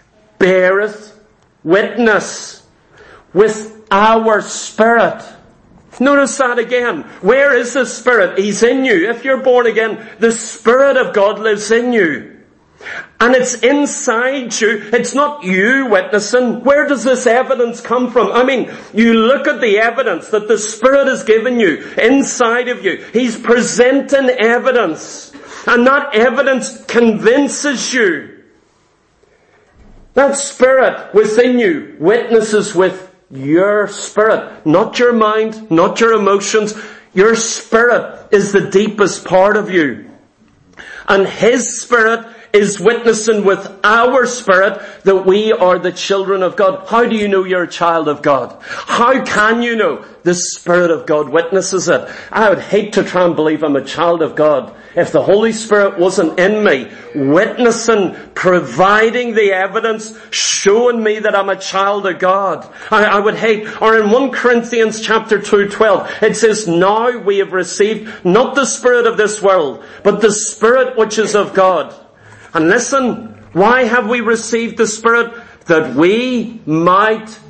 beareth witness with our spirit. Notice that again. Where is the Spirit? He's in you. If you're born again, the Spirit of God lives in you. And it's inside you. It's not you witnessing. Where does this evidence come from? I mean, you look at the evidence that the Spirit has given you inside of you. He's presenting evidence. And that evidence convinces you. That Spirit within you witnesses with your spirit, not your mind, not your emotions. Your spirit is the deepest part of you. And His Spirit is witnessing with our spirit that we are the children of God. How do you know you're a child of God? How can you know? The Spirit of God witnesses it. I would hate to try and believe I'm a child of God if the Holy Spirit wasn't in me, witnessing, providing the evidence, showing me that I'm a child of God. I, I would hate, or in First Corinthians chapter two, twelve, it says, now we have received not the spirit of this world, but the Spirit which is of God. And listen, why have we received the Spirit? That we might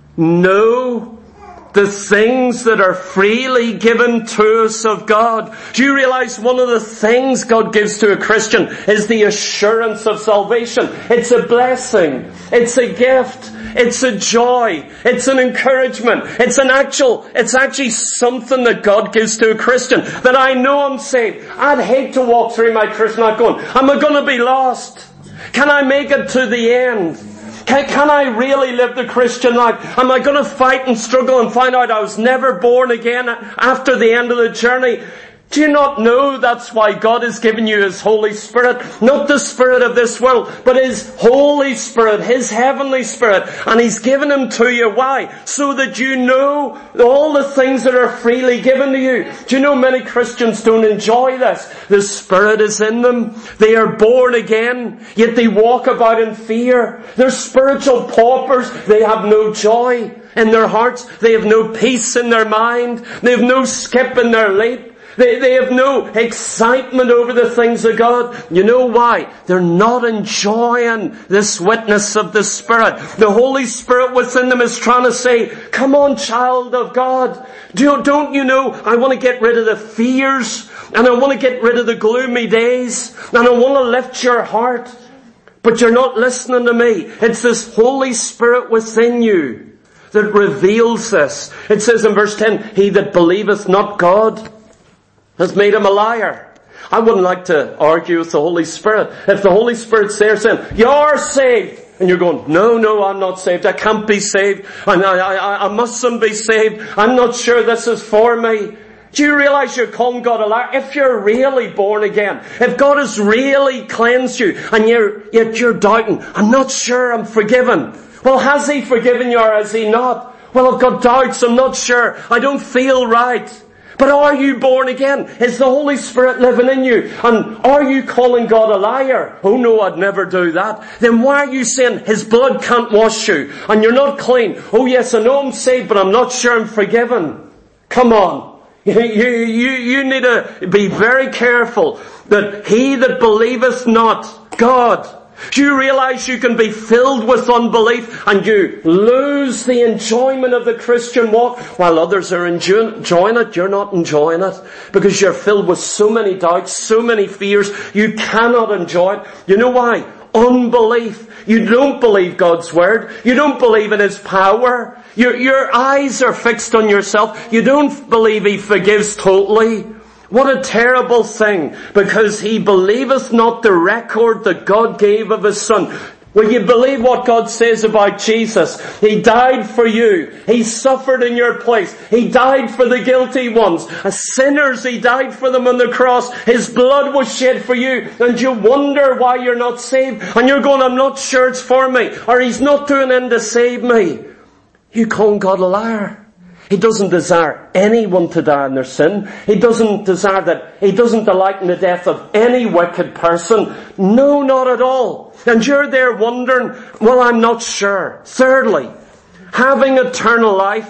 know the things that are freely given to us of God. Do you realize one of the things God gives to a Christian is the assurance of salvation? It's a blessing. It's a gift. It's a joy. It's an encouragement. It's an actual, it's actually something that God gives to a Christian. That I know I'm saved. I'd hate to walk through my Christian life going, am I going to be lost? Can I make it to the end? Can, can I really live the Christian life? Am I going to fight and struggle and find out I was never born again after the end of the journey? Do you not know that's why God has given you His Holy Spirit? Not the spirit of this world, but His Holy Spirit, His heavenly Spirit. And He's given Him to you. Why? So that you know all the things that are freely given to you. Do you know many Christians don't enjoy this? The Spirit is in them. They are born again, yet they walk about in fear. They're spiritual paupers. They have no joy in their hearts. They have no peace in their mind. They have no skip in their leap. They, they have no excitement over the things of God. You know why? They're not enjoying this witness of the Spirit. The Holy Spirit within them is trying to say, come on, child of God. Do, don't you know, I want to get rid of the fears, and I want to get rid of the gloomy days, and I want to lift your heart. But you're not listening to me. It's this Holy Spirit within you that reveals this. It says in verse ten, he that believeth not God has made him a liar. I wouldn't like to argue with the Holy Spirit. If the Holy Spirit's there saying, you're saved, and you're going, no, no, I'm not saved. I can't be saved. And I, I, I mustn't be saved. I'm not sure this is for me. Do you realize you're calling God a liar? If you're really born again, if God has really cleansed you, and you're, yet you're doubting, I'm not sure I'm forgiven. Well, has He forgiven you or has He not? Well, I've got doubts. I'm not sure. I don't feel right. But are you born again? Is the Holy Spirit living in you? And are you calling God a liar? Oh no, I'd never do that. Then why are you saying His blood can't wash you and you're not clean? Oh yes, I know I'm saved, but I'm not sure I'm forgiven. Come on. You, you, you, you need to be very careful that he that believeth not God. Do you realize you can be filled with unbelief and you lose the enjoyment of the Christian walk while others are enjoying it? You're not enjoying it because you're filled with so many doubts, so many fears. You cannot enjoy it. You know why? Unbelief. You don't believe God's word. You don't believe in His power. Your, your eyes are fixed on yourself. You don't believe He forgives totally. What a terrible thing, because he believeth not the record that God gave of His Son. Will you believe what God says about Jesus? He died for you. He suffered in your place. He died for the guilty ones. As sinners, He died for them on the cross. His blood was shed for you. And you wonder why you're not saved. And you're going, I'm not sure it's for me. Or He's not doing anything to save me. You call God a liar. He doesn't desire anyone to die in their sin. He doesn't desire that, He doesn't delight in the death of any wicked person. No, not at all. And you're there wondering, well, I'm not sure. Thirdly, having eternal life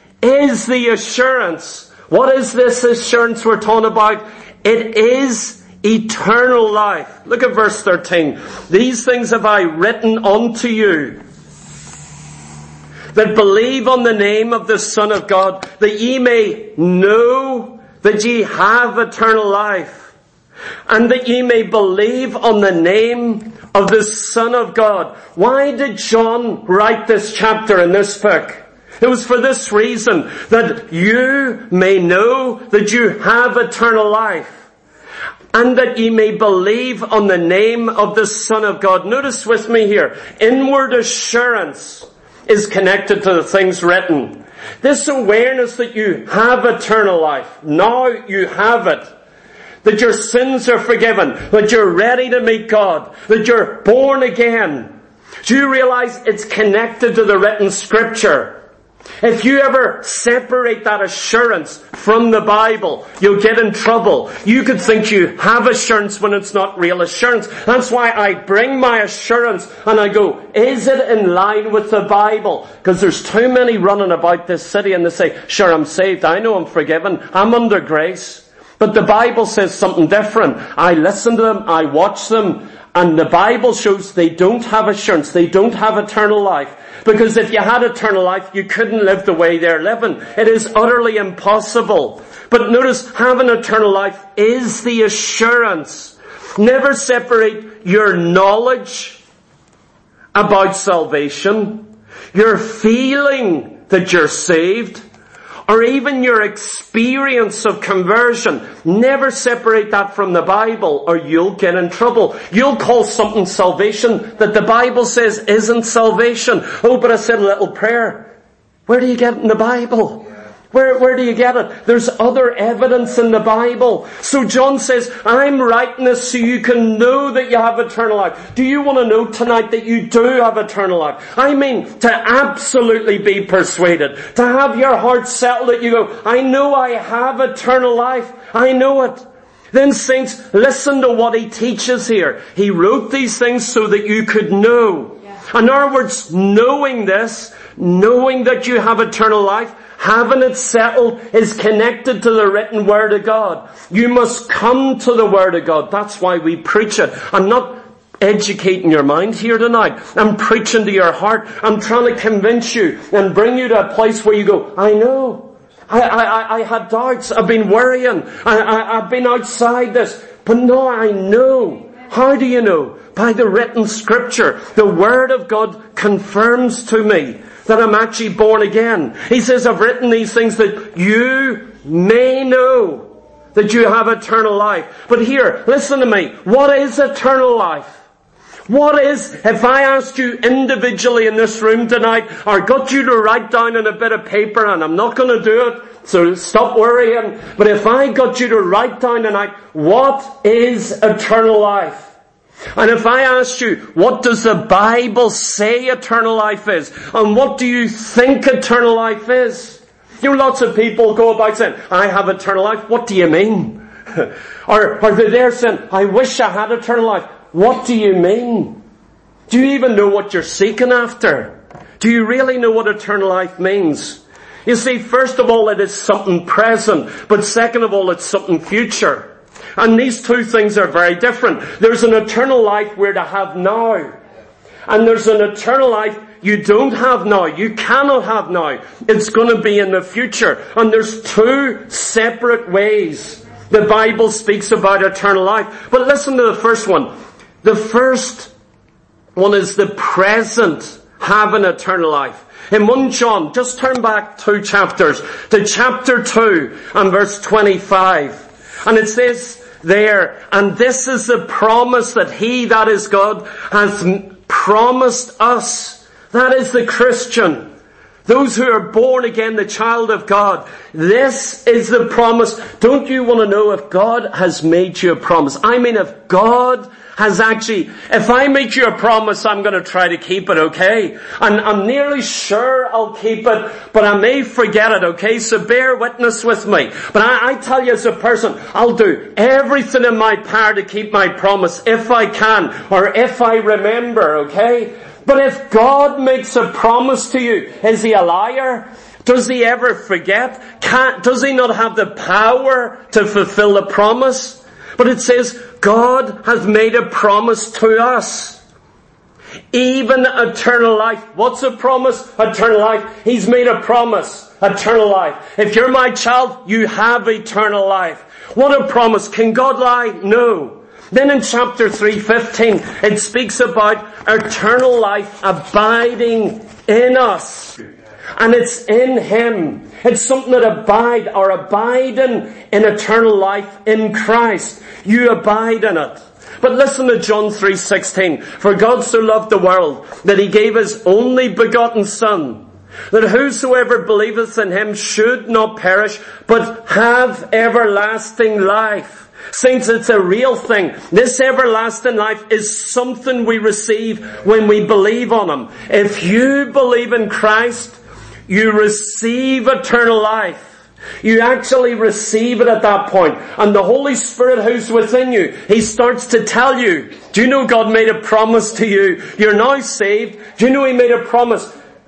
is the assurance. What is this assurance we're talking about? It is eternal life. Look at verse thirteen. These things have I written unto you, that believe on the name of the Son of God, that ye may know that ye have eternal life, and that ye may believe on the name of the Son of God. Why did John write this chapter in this book? It was for this reason, that you may know that you have eternal life, and that ye may believe on the name of the Son of God. Notice with me here, inward assurance. is connected to the things written. This awareness that you have eternal life. Now you have it. That your sins are forgiven. That you're ready to meet God. That you're born again. Do you realize it's connected to the written scripture? If you ever separate that assurance from the Bible, you'll get in trouble. You could think you have assurance when it's not real assurance. That's why I bring my assurance and I go, is it in line with the Bible? Because there's too many running about this city and they say, sure, I'm saved. I know I'm forgiven. I'm under grace. But the Bible says something different. I listen to them. I watch them. And the Bible shows they don't have assurance. They don't have eternal life. Because if you had eternal life, you couldn't live the way they're living. It is utterly impossible. But notice, having eternal life is the assurance. Never separate your knowledge about salvation, your feeling that you're saved, or even your experience of conversion. Never separate that from the Bible or you'll get in trouble. You'll call something salvation that the Bible says isn't salvation. Oh, but I said a little prayer. Where do you get it in the Bible? Where, where do you get it? There's other evidence in the Bible. So John says, I'm writing this so you can know that you have eternal life. Do you want to know tonight that you do have eternal life? I mean, to absolutely be persuaded. To have your heart settled that you go, I know I have eternal life. I know it. Then saints, listen to what he teaches here. He wrote these things so that you could know. Yeah. In other words, knowing this, knowing that you have eternal life, having it settled is connected to the written Word of God. You must come to the Word of God. That's why we preach it. I'm not educating your mind here tonight. I'm preaching to your heart. I'm trying to convince you and bring you to a place where you go, I know. I, I, I had doubts. I've been worrying. I, I, I've been outside this. But no, I know. How do you know? By the written scripture. The Word of God confirms to me that I'm actually born again. He says, I've written these things that you may know that you have eternal life. But here, listen to me. What is eternal life? What is, if I asked you individually in this room tonight, or got you to write down on a bit of paper, and I'm not going to do it, so stop worrying, but if I got you to write down tonight, what is eternal life? And if I asked you, what does the Bible say eternal life is? And what do you think eternal life is? You know, lots of people go about saying, I have eternal life. What do you mean? or, or they're there saying, I wish I had eternal life. What do you mean? Do you even know what you're seeking after? Do you really know what eternal life means? You see, first of all, it is something present. But second of all, it's something future. And these two things are very different. There's an eternal life we're to have now. And there's an eternal life you don't have now. You cannot have now. It's going to be in the future. And there's two separate ways the Bible speaks about eternal life. But listen to the first one. The first one is the present having eternal life. In First John, just turn back two chapters to chapter two and verse twenty-five. And it says there, and this is the promise that he, that is God, has promised us. That is the Christian. Those who are born again, the child of God. This is the promise. Don't you want to know if God has made you a promise? I mean, if God has actually, if I make you a promise, I'm going to try to keep it, okay? And I'm nearly sure I'll keep it, but I may forget it, okay? So bear witness with me. But I, I tell you as a person, I'll do everything in my power to keep my promise if I can, or if I remember, okay? But if God makes a promise to you, is he a liar? Does he ever forget? Can't, does he not have the power to fulfill the promise? But it says, God has made a promise to us. Even eternal life. What's a promise? Eternal life. He's made a promise. Eternal life. If you're my child, you have eternal life. What a promise. Can God lie? No. Then in chapter three fifteen, it speaks about eternal life abiding in us. And it's in him. It's something that abide or abiding in eternal life in Christ. You abide in it. But listen to John three sixteen. For God so loved the world that he gave his only begotten Son, that whosoever believeth in him should not perish, but have everlasting life. Saints, it's a real thing. This everlasting life is something we receive when we believe on him. If you believe in Christ, you receive eternal life. You actually receive it at that point. And the Holy Spirit who's within you, he starts to tell you, do you know God made a promise to you? You're now saved. Do you know he made a promise?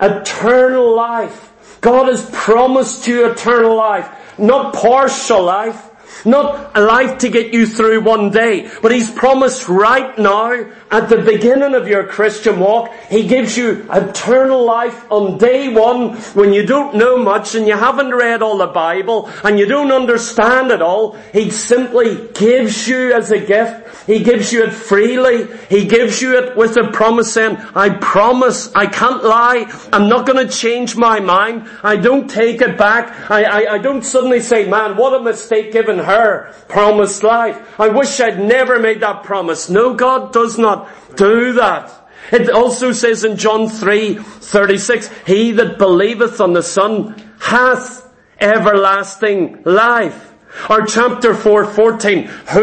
Eternal life. God has promised you eternal life. Not partial life. Not a life to get you through one day. But he's promised right now, at the beginning of your Christian walk, he gives you eternal life on day one when you don't know much and you haven't read all the Bible and you don't understand it all. He simply gives you as a gift. He gives you it freely. He gives you it with a promise saying, I promise, I can't lie. I'm not going to change my mind. I don't take it back. I, I, I don't suddenly say, man, what a mistake giving her promised life. I wish I'd never made that promise. No, God does not do that. It also says in John three thirty-six, he that believeth on the Son hath everlasting life. Or chapter four fourteen,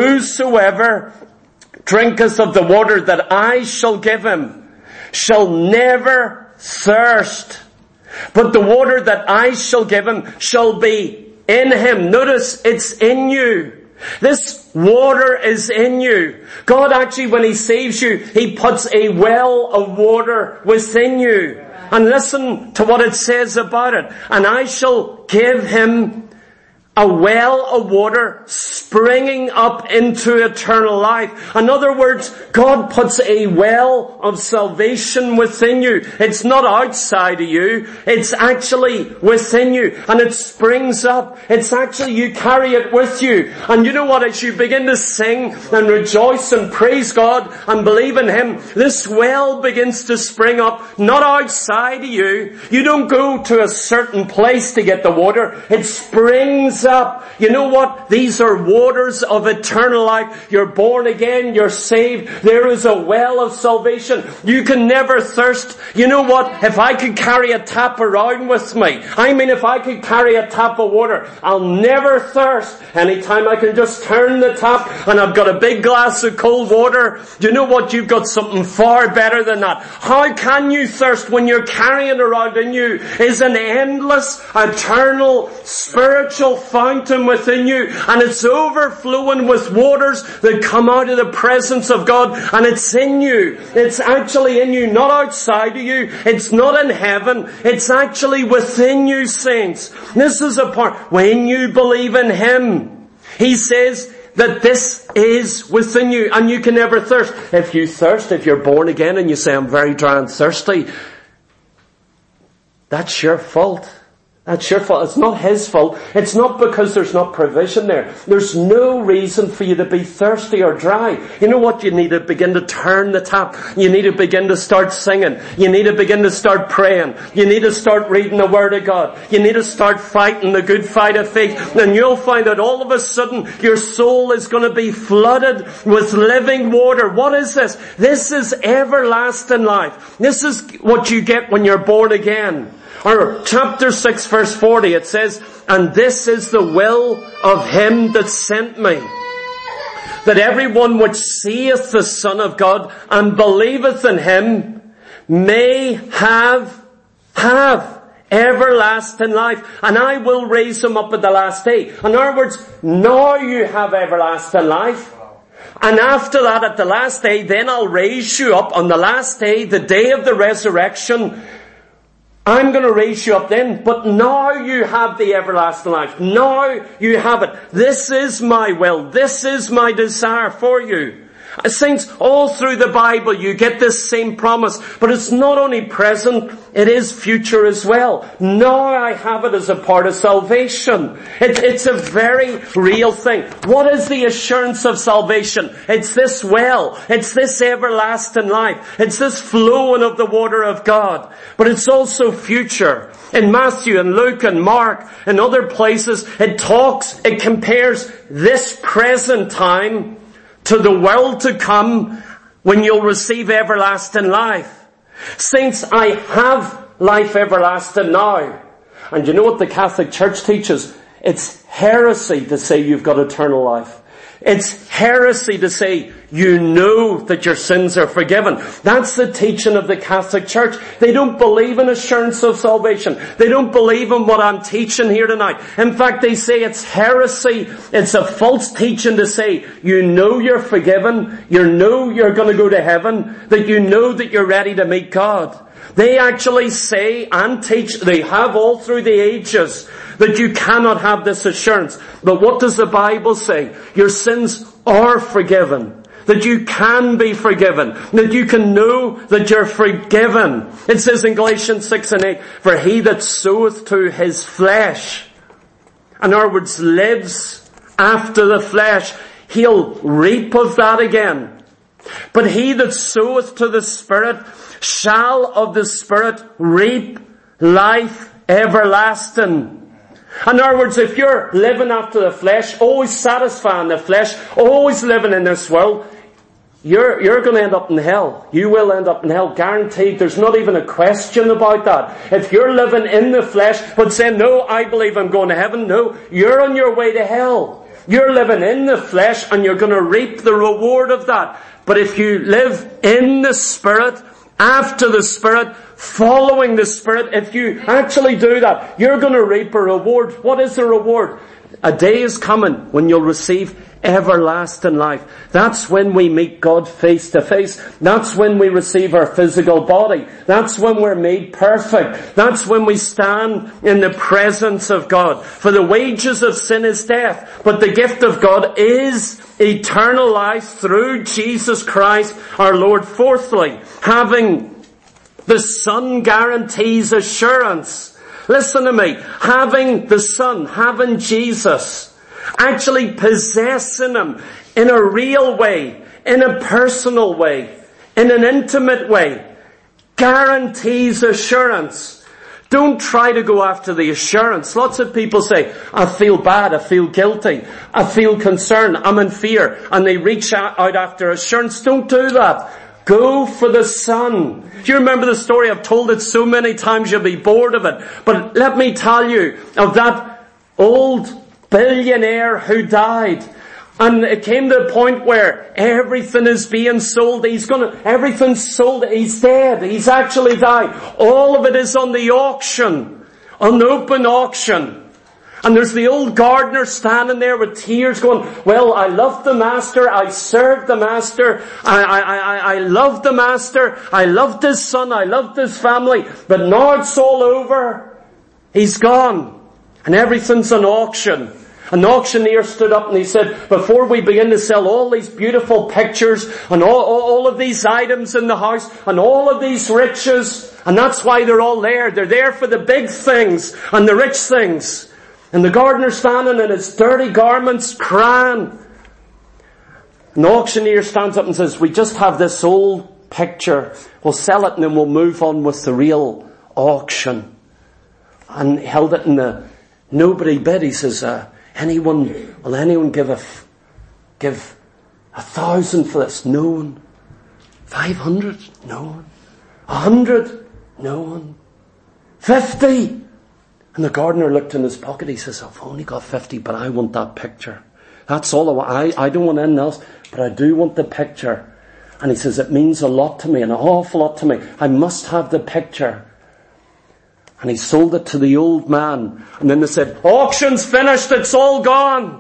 whosoever drinketh of the water that I shall give him shall never thirst. But the water that I shall give him shall be in him. Notice, it's in you. This water is in you. God actually, when he saves you, he puts a well of water within you. And listen to what it says about it. And I shall give him a well of water springing up into eternal life. In other words, God puts a well of salvation within you. It's not outside of you. It's actually within you. And it springs up. It's actually, you carry it with you. And you know what? As you begin to sing and rejoice and praise God and believe in him, this well begins to spring up, not outside of you. You don't go to a certain place to get the water. It springs up. You know what? These are waters of eternal life. You're born again. You're saved. There is a well of salvation. You can never thirst. You know what? If I could carry a tap around with me, I mean if I could carry a tap of water, I'll never thirst. Anytime I can just turn the tap and I've got a big glass of cold water, do you know what? You've got something far better than that. How can you thirst when you're carrying around in you is an endless, eternal, spiritual fountain within you, and it's overflowing with waters that come out of the presence of God, and it's in you. It's actually in you, not outside of you. It's not in heaven. It's actually within you, saints. This is a part. When you believe in him, he says that this is within you, and you can never thirst. If you thirst, if you're born again and you say, I'm very dry and thirsty, that's your fault. That's your fault. It's not his fault. It's not because there's not provision there. There's no reason for you to be thirsty or dry. You know what? You need to begin to turn the tap. You need to begin to start singing. You need to begin to start praying. You need to start reading the Word of God. You need to start fighting the good fight of faith. And you'll find that all of a sudden your soul is going to be flooded with living water. What is this? This is everlasting life. This is what you get when you're born again. Or chapter six verse forty, it says, and this is the will of him that sent me, that everyone which seeth the Son of God and believeth in him may have, have everlasting life, and I will raise him up at the last day. In other words, now you have everlasting life. And after that, at the last day, then I'll raise you up on the last day, the day of the resurrection. I'm going to raise you up then, but now you have the everlasting life. Now you have it. This is my will. This is my desire for you. Saints, all through the Bible you get this same promise, but it's not only present, it is future as well. Now I have it as a part of salvation. It, it's a very real thing. What is the assurance of salvation? It's this well. It's this everlasting life. It's this flowing of the water of God. But it's also future. In Matthew and Luke and Mark and other places, it talks, it compares this present time to the world to come when you'll receive everlasting life. Saints, I have life everlasting now. And you know what the Catholic Church teaches? It's heresy to say you've got eternal life. It's heresy to say you know that your sins are forgiven. That's the teaching of the Catholic Church. They don't believe in assurance of salvation. They don't believe in what I'm teaching here tonight. In fact, they say it's heresy. It's a false teaching to say you know you're forgiven, you know you're going to go to heaven, that you know that you're ready to meet God. They actually say and teach, they have all through the ages, that you cannot have this assurance. But what does the Bible say? Your sins are forgiven. That you can be forgiven. That you can know that you're forgiven. It says in Galatians six and eight, for he that soweth to his flesh, in other words, lives after the flesh, he'll reap of that again. But he that soweth to the Spirit shall of the Spirit reap life everlasting. In other words, if you're living after the flesh, always satisfying the flesh, always living in this world, you're, you're going to end up in hell. You will end up in hell, guaranteed. There's not even a question about that. If you're living in the flesh, but saying, no, I believe I'm going to heaven, no, you're on your way to hell. You're living in the flesh and you're going to reap the reward of that. But if you live in the Spirit, after the Spirit, following the Spirit, if you actually do that, you're going to reap a reward. What is the reward? A day is coming when you'll receive everlasting life. That's when we meet God face to face. That's when we receive our physical body. That's when we're made perfect. That's when we stand in the presence of God. For the wages of sin is death, but the gift of God is eternal life through Jesus Christ our Lord. Fourthly, having the Son guarantees assurance. Listen to me. Having the Son, having Jesus, actually possessing Him in a real way, in a personal way, in an intimate way, guarantees assurance. Don't try to go after the assurance. Lots of people say, I feel bad, I feel guilty, I feel concerned, I'm in fear, and they reach out after assurance. Don't do that. Go for the Son. Do you remember the story? I've told it so many times you'll be bored of it. But let me tell you of that old billionaire who died. And it came to a point where everything is being sold. He's gonna, everything's sold. He's dead. He's actually died. All of it is on the auction. On the open auction. And there's the old gardener standing there with tears going, well, I love the Master, I served the Master, I, I, I, I loved the Master, I loved his son, I loved his family, but now it's all over. He's gone. And everything's on auction. An auctioneer stood up and he said, before we begin to sell all these beautiful pictures and all, all, all of these items in the house and all of these riches, and that's why they're all there. They're there for the big things and the rich things. And the gardener standing in his dirty garments crying. And the auctioneer stands up and says, we just have this old picture. We'll sell it and then we'll move on with the real auction. And he held it in the, nobody bid. He says, uh, anyone, will anyone give a, give a thousand for this? No one. Five hundred? No one. A hundred? No one. Fifty? And the gardener looked in his pocket. He says, I've only got fifty, but I want that picture. That's all I want. I, I don't want anything else, but I do want the picture. And he says, it means a lot to me, an awful lot to me. I must have the picture. And he sold it to the old man. And then they said, auction's finished, it's all gone.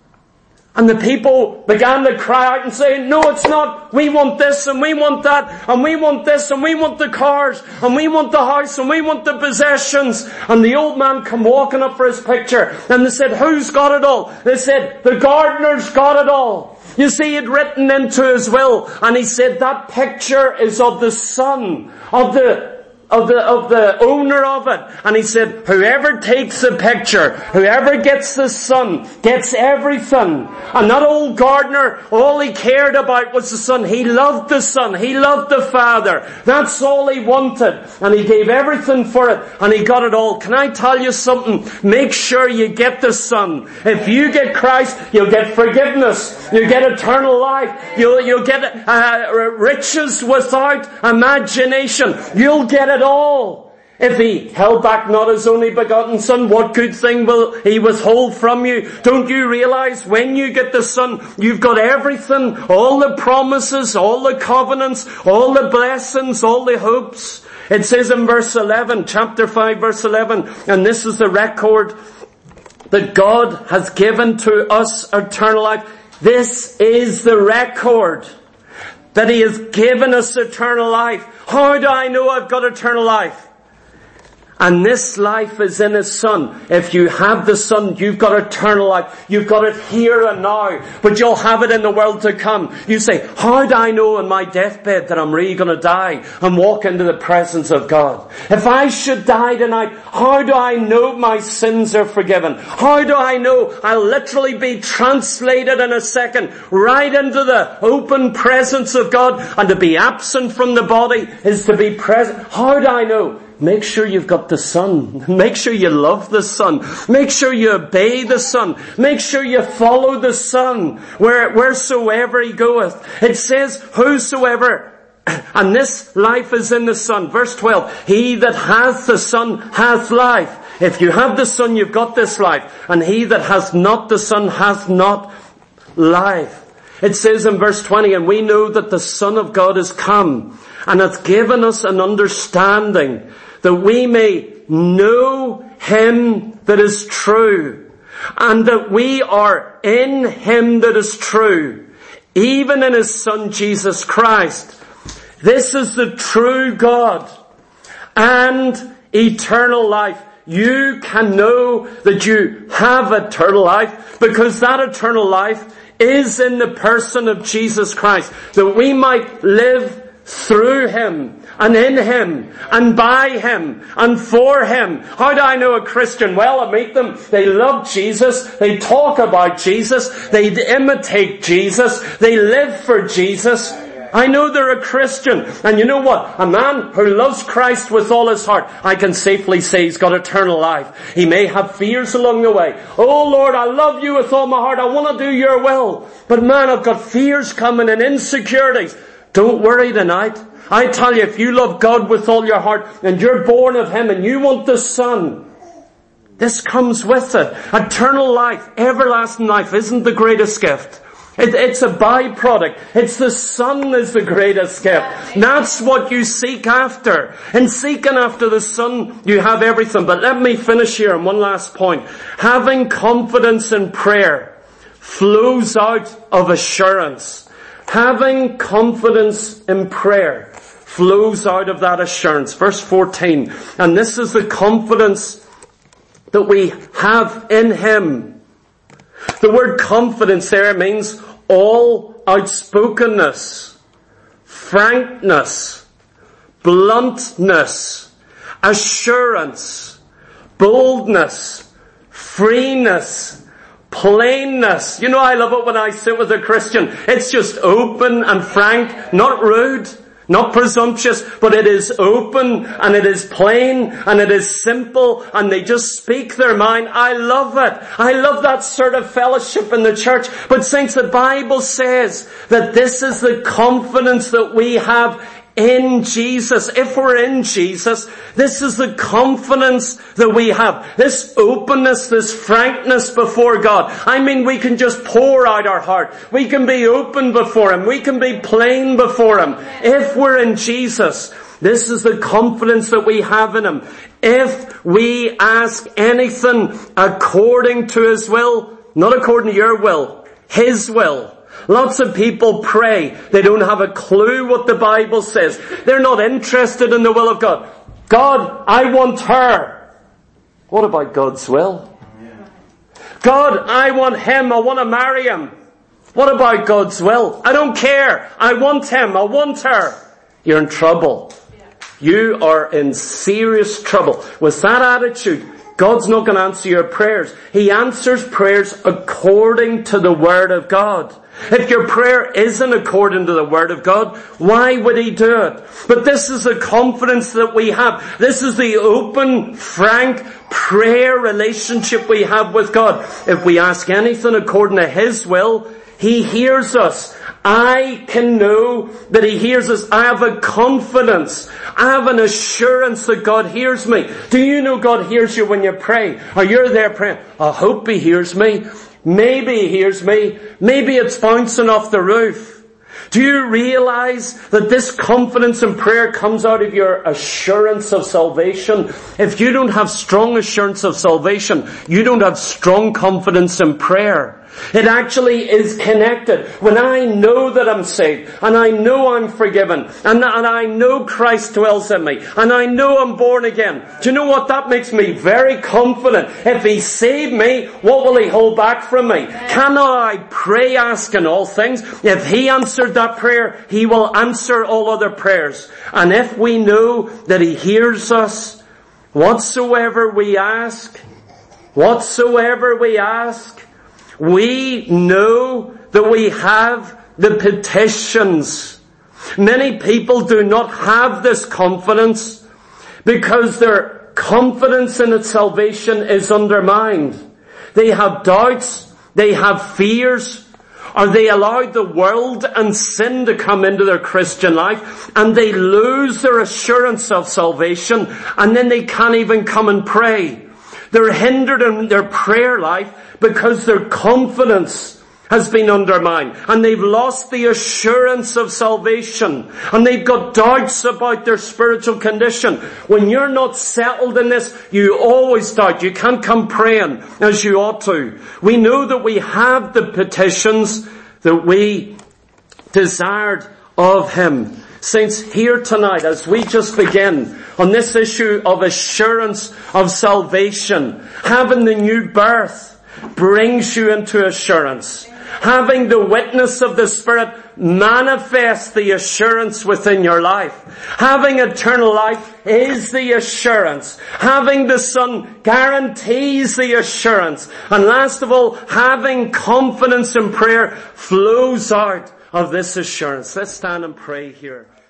And the people began to cry out and say, no, it's not. We want this and we want that and we want this and we want the cars and we want the house and we want the possessions. And the old man come walking up for his picture and they said, who's got it all? They said, the gardener's got it all. You see, he'd written into his will and he said, that picture is of the Son, of the of the, of the owner of it. And he said, whoever takes the picture, whoever gets the son, gets everything. And that old gardener, all he cared about was the son. He loved the son. He loved the father. That's all he wanted. And he gave everything for it. And he got it all. Can I tell you something? Make sure you get the son. If you get Christ, you'll get forgiveness. You'll get eternal life. You'll, you'll get uh, riches without imagination. You'll get it all. If he held back not his only begotten son, what good thing will he withhold from you? Don't you realize when you get the son, you've got everything, all the promises, all the covenants, all the blessings, all the hopes. It says in verse eleven, chapter five, verse eleven, and this is the record that God has given to us eternal life. This is the record that he has given us eternal life. How do I know I've got eternal life? And this life is in his son. If you have the son, you've got eternal life. You've got it here and now. But you'll have it in the world to come. You say, how do I know on my deathbed that I'm really going to die and walk into the presence of God? If I should die tonight, how do I know my sins are forgiven? How do I know I'll literally be translated in a second right into the open presence of God? And to be absent from the body is to be present. How do I know? Make sure you've got the Son. Make sure you love the Son. Make sure you obey the Son. Make sure you follow the Son where, wheresoever he goeth. It says, whosoever, and this life is in the Son. Verse twelve, he that hath the Son hath life. If you have the Son, you've got this life. And he that hath not the Son hath not life. It says in verse twenty, and we know that the Son of God is come and hath given us an understanding that we may know him that is true, and that we are in him that is true, even in his Son Jesus Christ. This is the true God and eternal life. You can know that you have eternal life because that eternal life is in the person of Jesus Christ, that we might live through him and in him and by him and for him. How do I know a Christian? Well, I meet them. They love Jesus. They talk about Jesus. They imitate Jesus. They live for Jesus. I know they're a Christian. And you know what? A man who loves Christ with all his heart, I can safely say he's got eternal life. He may have fears along the way. Oh Lord, I love you with all my heart. I want to do your will. But man, I've got fears coming and insecurities. Don't worry tonight. I tell you, if you love God with all your heart and you're born of him and you want the Son, this comes with it. Eternal life, everlasting life isn't the greatest gift. It, it's a byproduct. It's the Son is the greatest gift. That's what you seek after. In seeking after the Son, you have everything. But let me finish here on one last point. Having confidence in prayer flows out of assurance. Having confidence in prayer flows out of that assurance. Verse fourteen. And this is the confidence that we have in him. The word confidence there means all outspokenness, frankness, bluntness, assurance, boldness, freeness, plainness. You know, I love it when I sit with a Christian. It's just open and frank, not rude, not presumptuous, but it is open and it is plain and it is simple and they just speak their mind. I love it. I love that sort of fellowship in the church. But saints, the Bible says that this is the confidence that we have in Jesus. If we're in Jesus, this is the confidence that we have. This openness, this frankness before God. I mean, we can just pour out our heart. We can be open before him. We can be plain before him. If we're in Jesus, this is the confidence that we have in him. If we ask anything according to his will, not according to your will, his will. Lots of people pray. They don't have a clue what the Bible says. They're not interested in the will of God. God, I want her. What about God's will? God, I want him. I want to marry him. What about God's will? I don't care. I want him. I want her. You're in trouble. you are in serious trouble. With that attitude, God's not going to answer your prayers. He answers prayers according to the Word of God. If your prayer isn't according to the Word of God, why would He do it? But this is the confidence that we have. This is the open, frank prayer relationship we have with God. If we ask anything according to His will, He hears us. I can know that He hears us. I have a confidence. I have an assurance that God hears me. Do you know God hears you when you pray? Or you're there praying, I hope He hears me. Maybe He hears me. Maybe it's bouncing off the roof. Do you realize that this confidence in prayer comes out of your assurance of salvation? If you don't have strong assurance of salvation, you don't have strong confidence in prayer. It actually is connected. When I know that I'm saved, and I know I'm forgiven, and, and I know Christ dwells in me, and I know I'm born again, do you know what? That makes me very confident. If He saved me, what will He hold back from me? Cannot I pray, ask in all things? If He answered that prayer, He will answer all other prayers. And if we know that He hears us, whatsoever we ask, whatsoever we ask, we know that we have the petitions. Many people do not have this confidence because their confidence in its salvation is undermined. They have doubts, they have fears, or they allow the world and sin to come into their Christian life, and they lose their assurance of salvation, and then they can't even come and pray. They're hindered in their prayer life because their confidence has been undermined, and they've lost the assurance of salvation, and they've got doubts about their spiritual condition. When you're not settled in this, you always doubt. You can't come praying as you ought to. We know that we have the petitions that we desired of Him. Saints, here tonight, as we just begin on this issue of assurance of salvation, having the new birth brings you into assurance. Having the witness of the Spirit manifests the assurance within your life. Having eternal life is the assurance. Having the Son guarantees the assurance. And last of all, having confidence in prayer flows out of this assurance. Let's stand and pray here.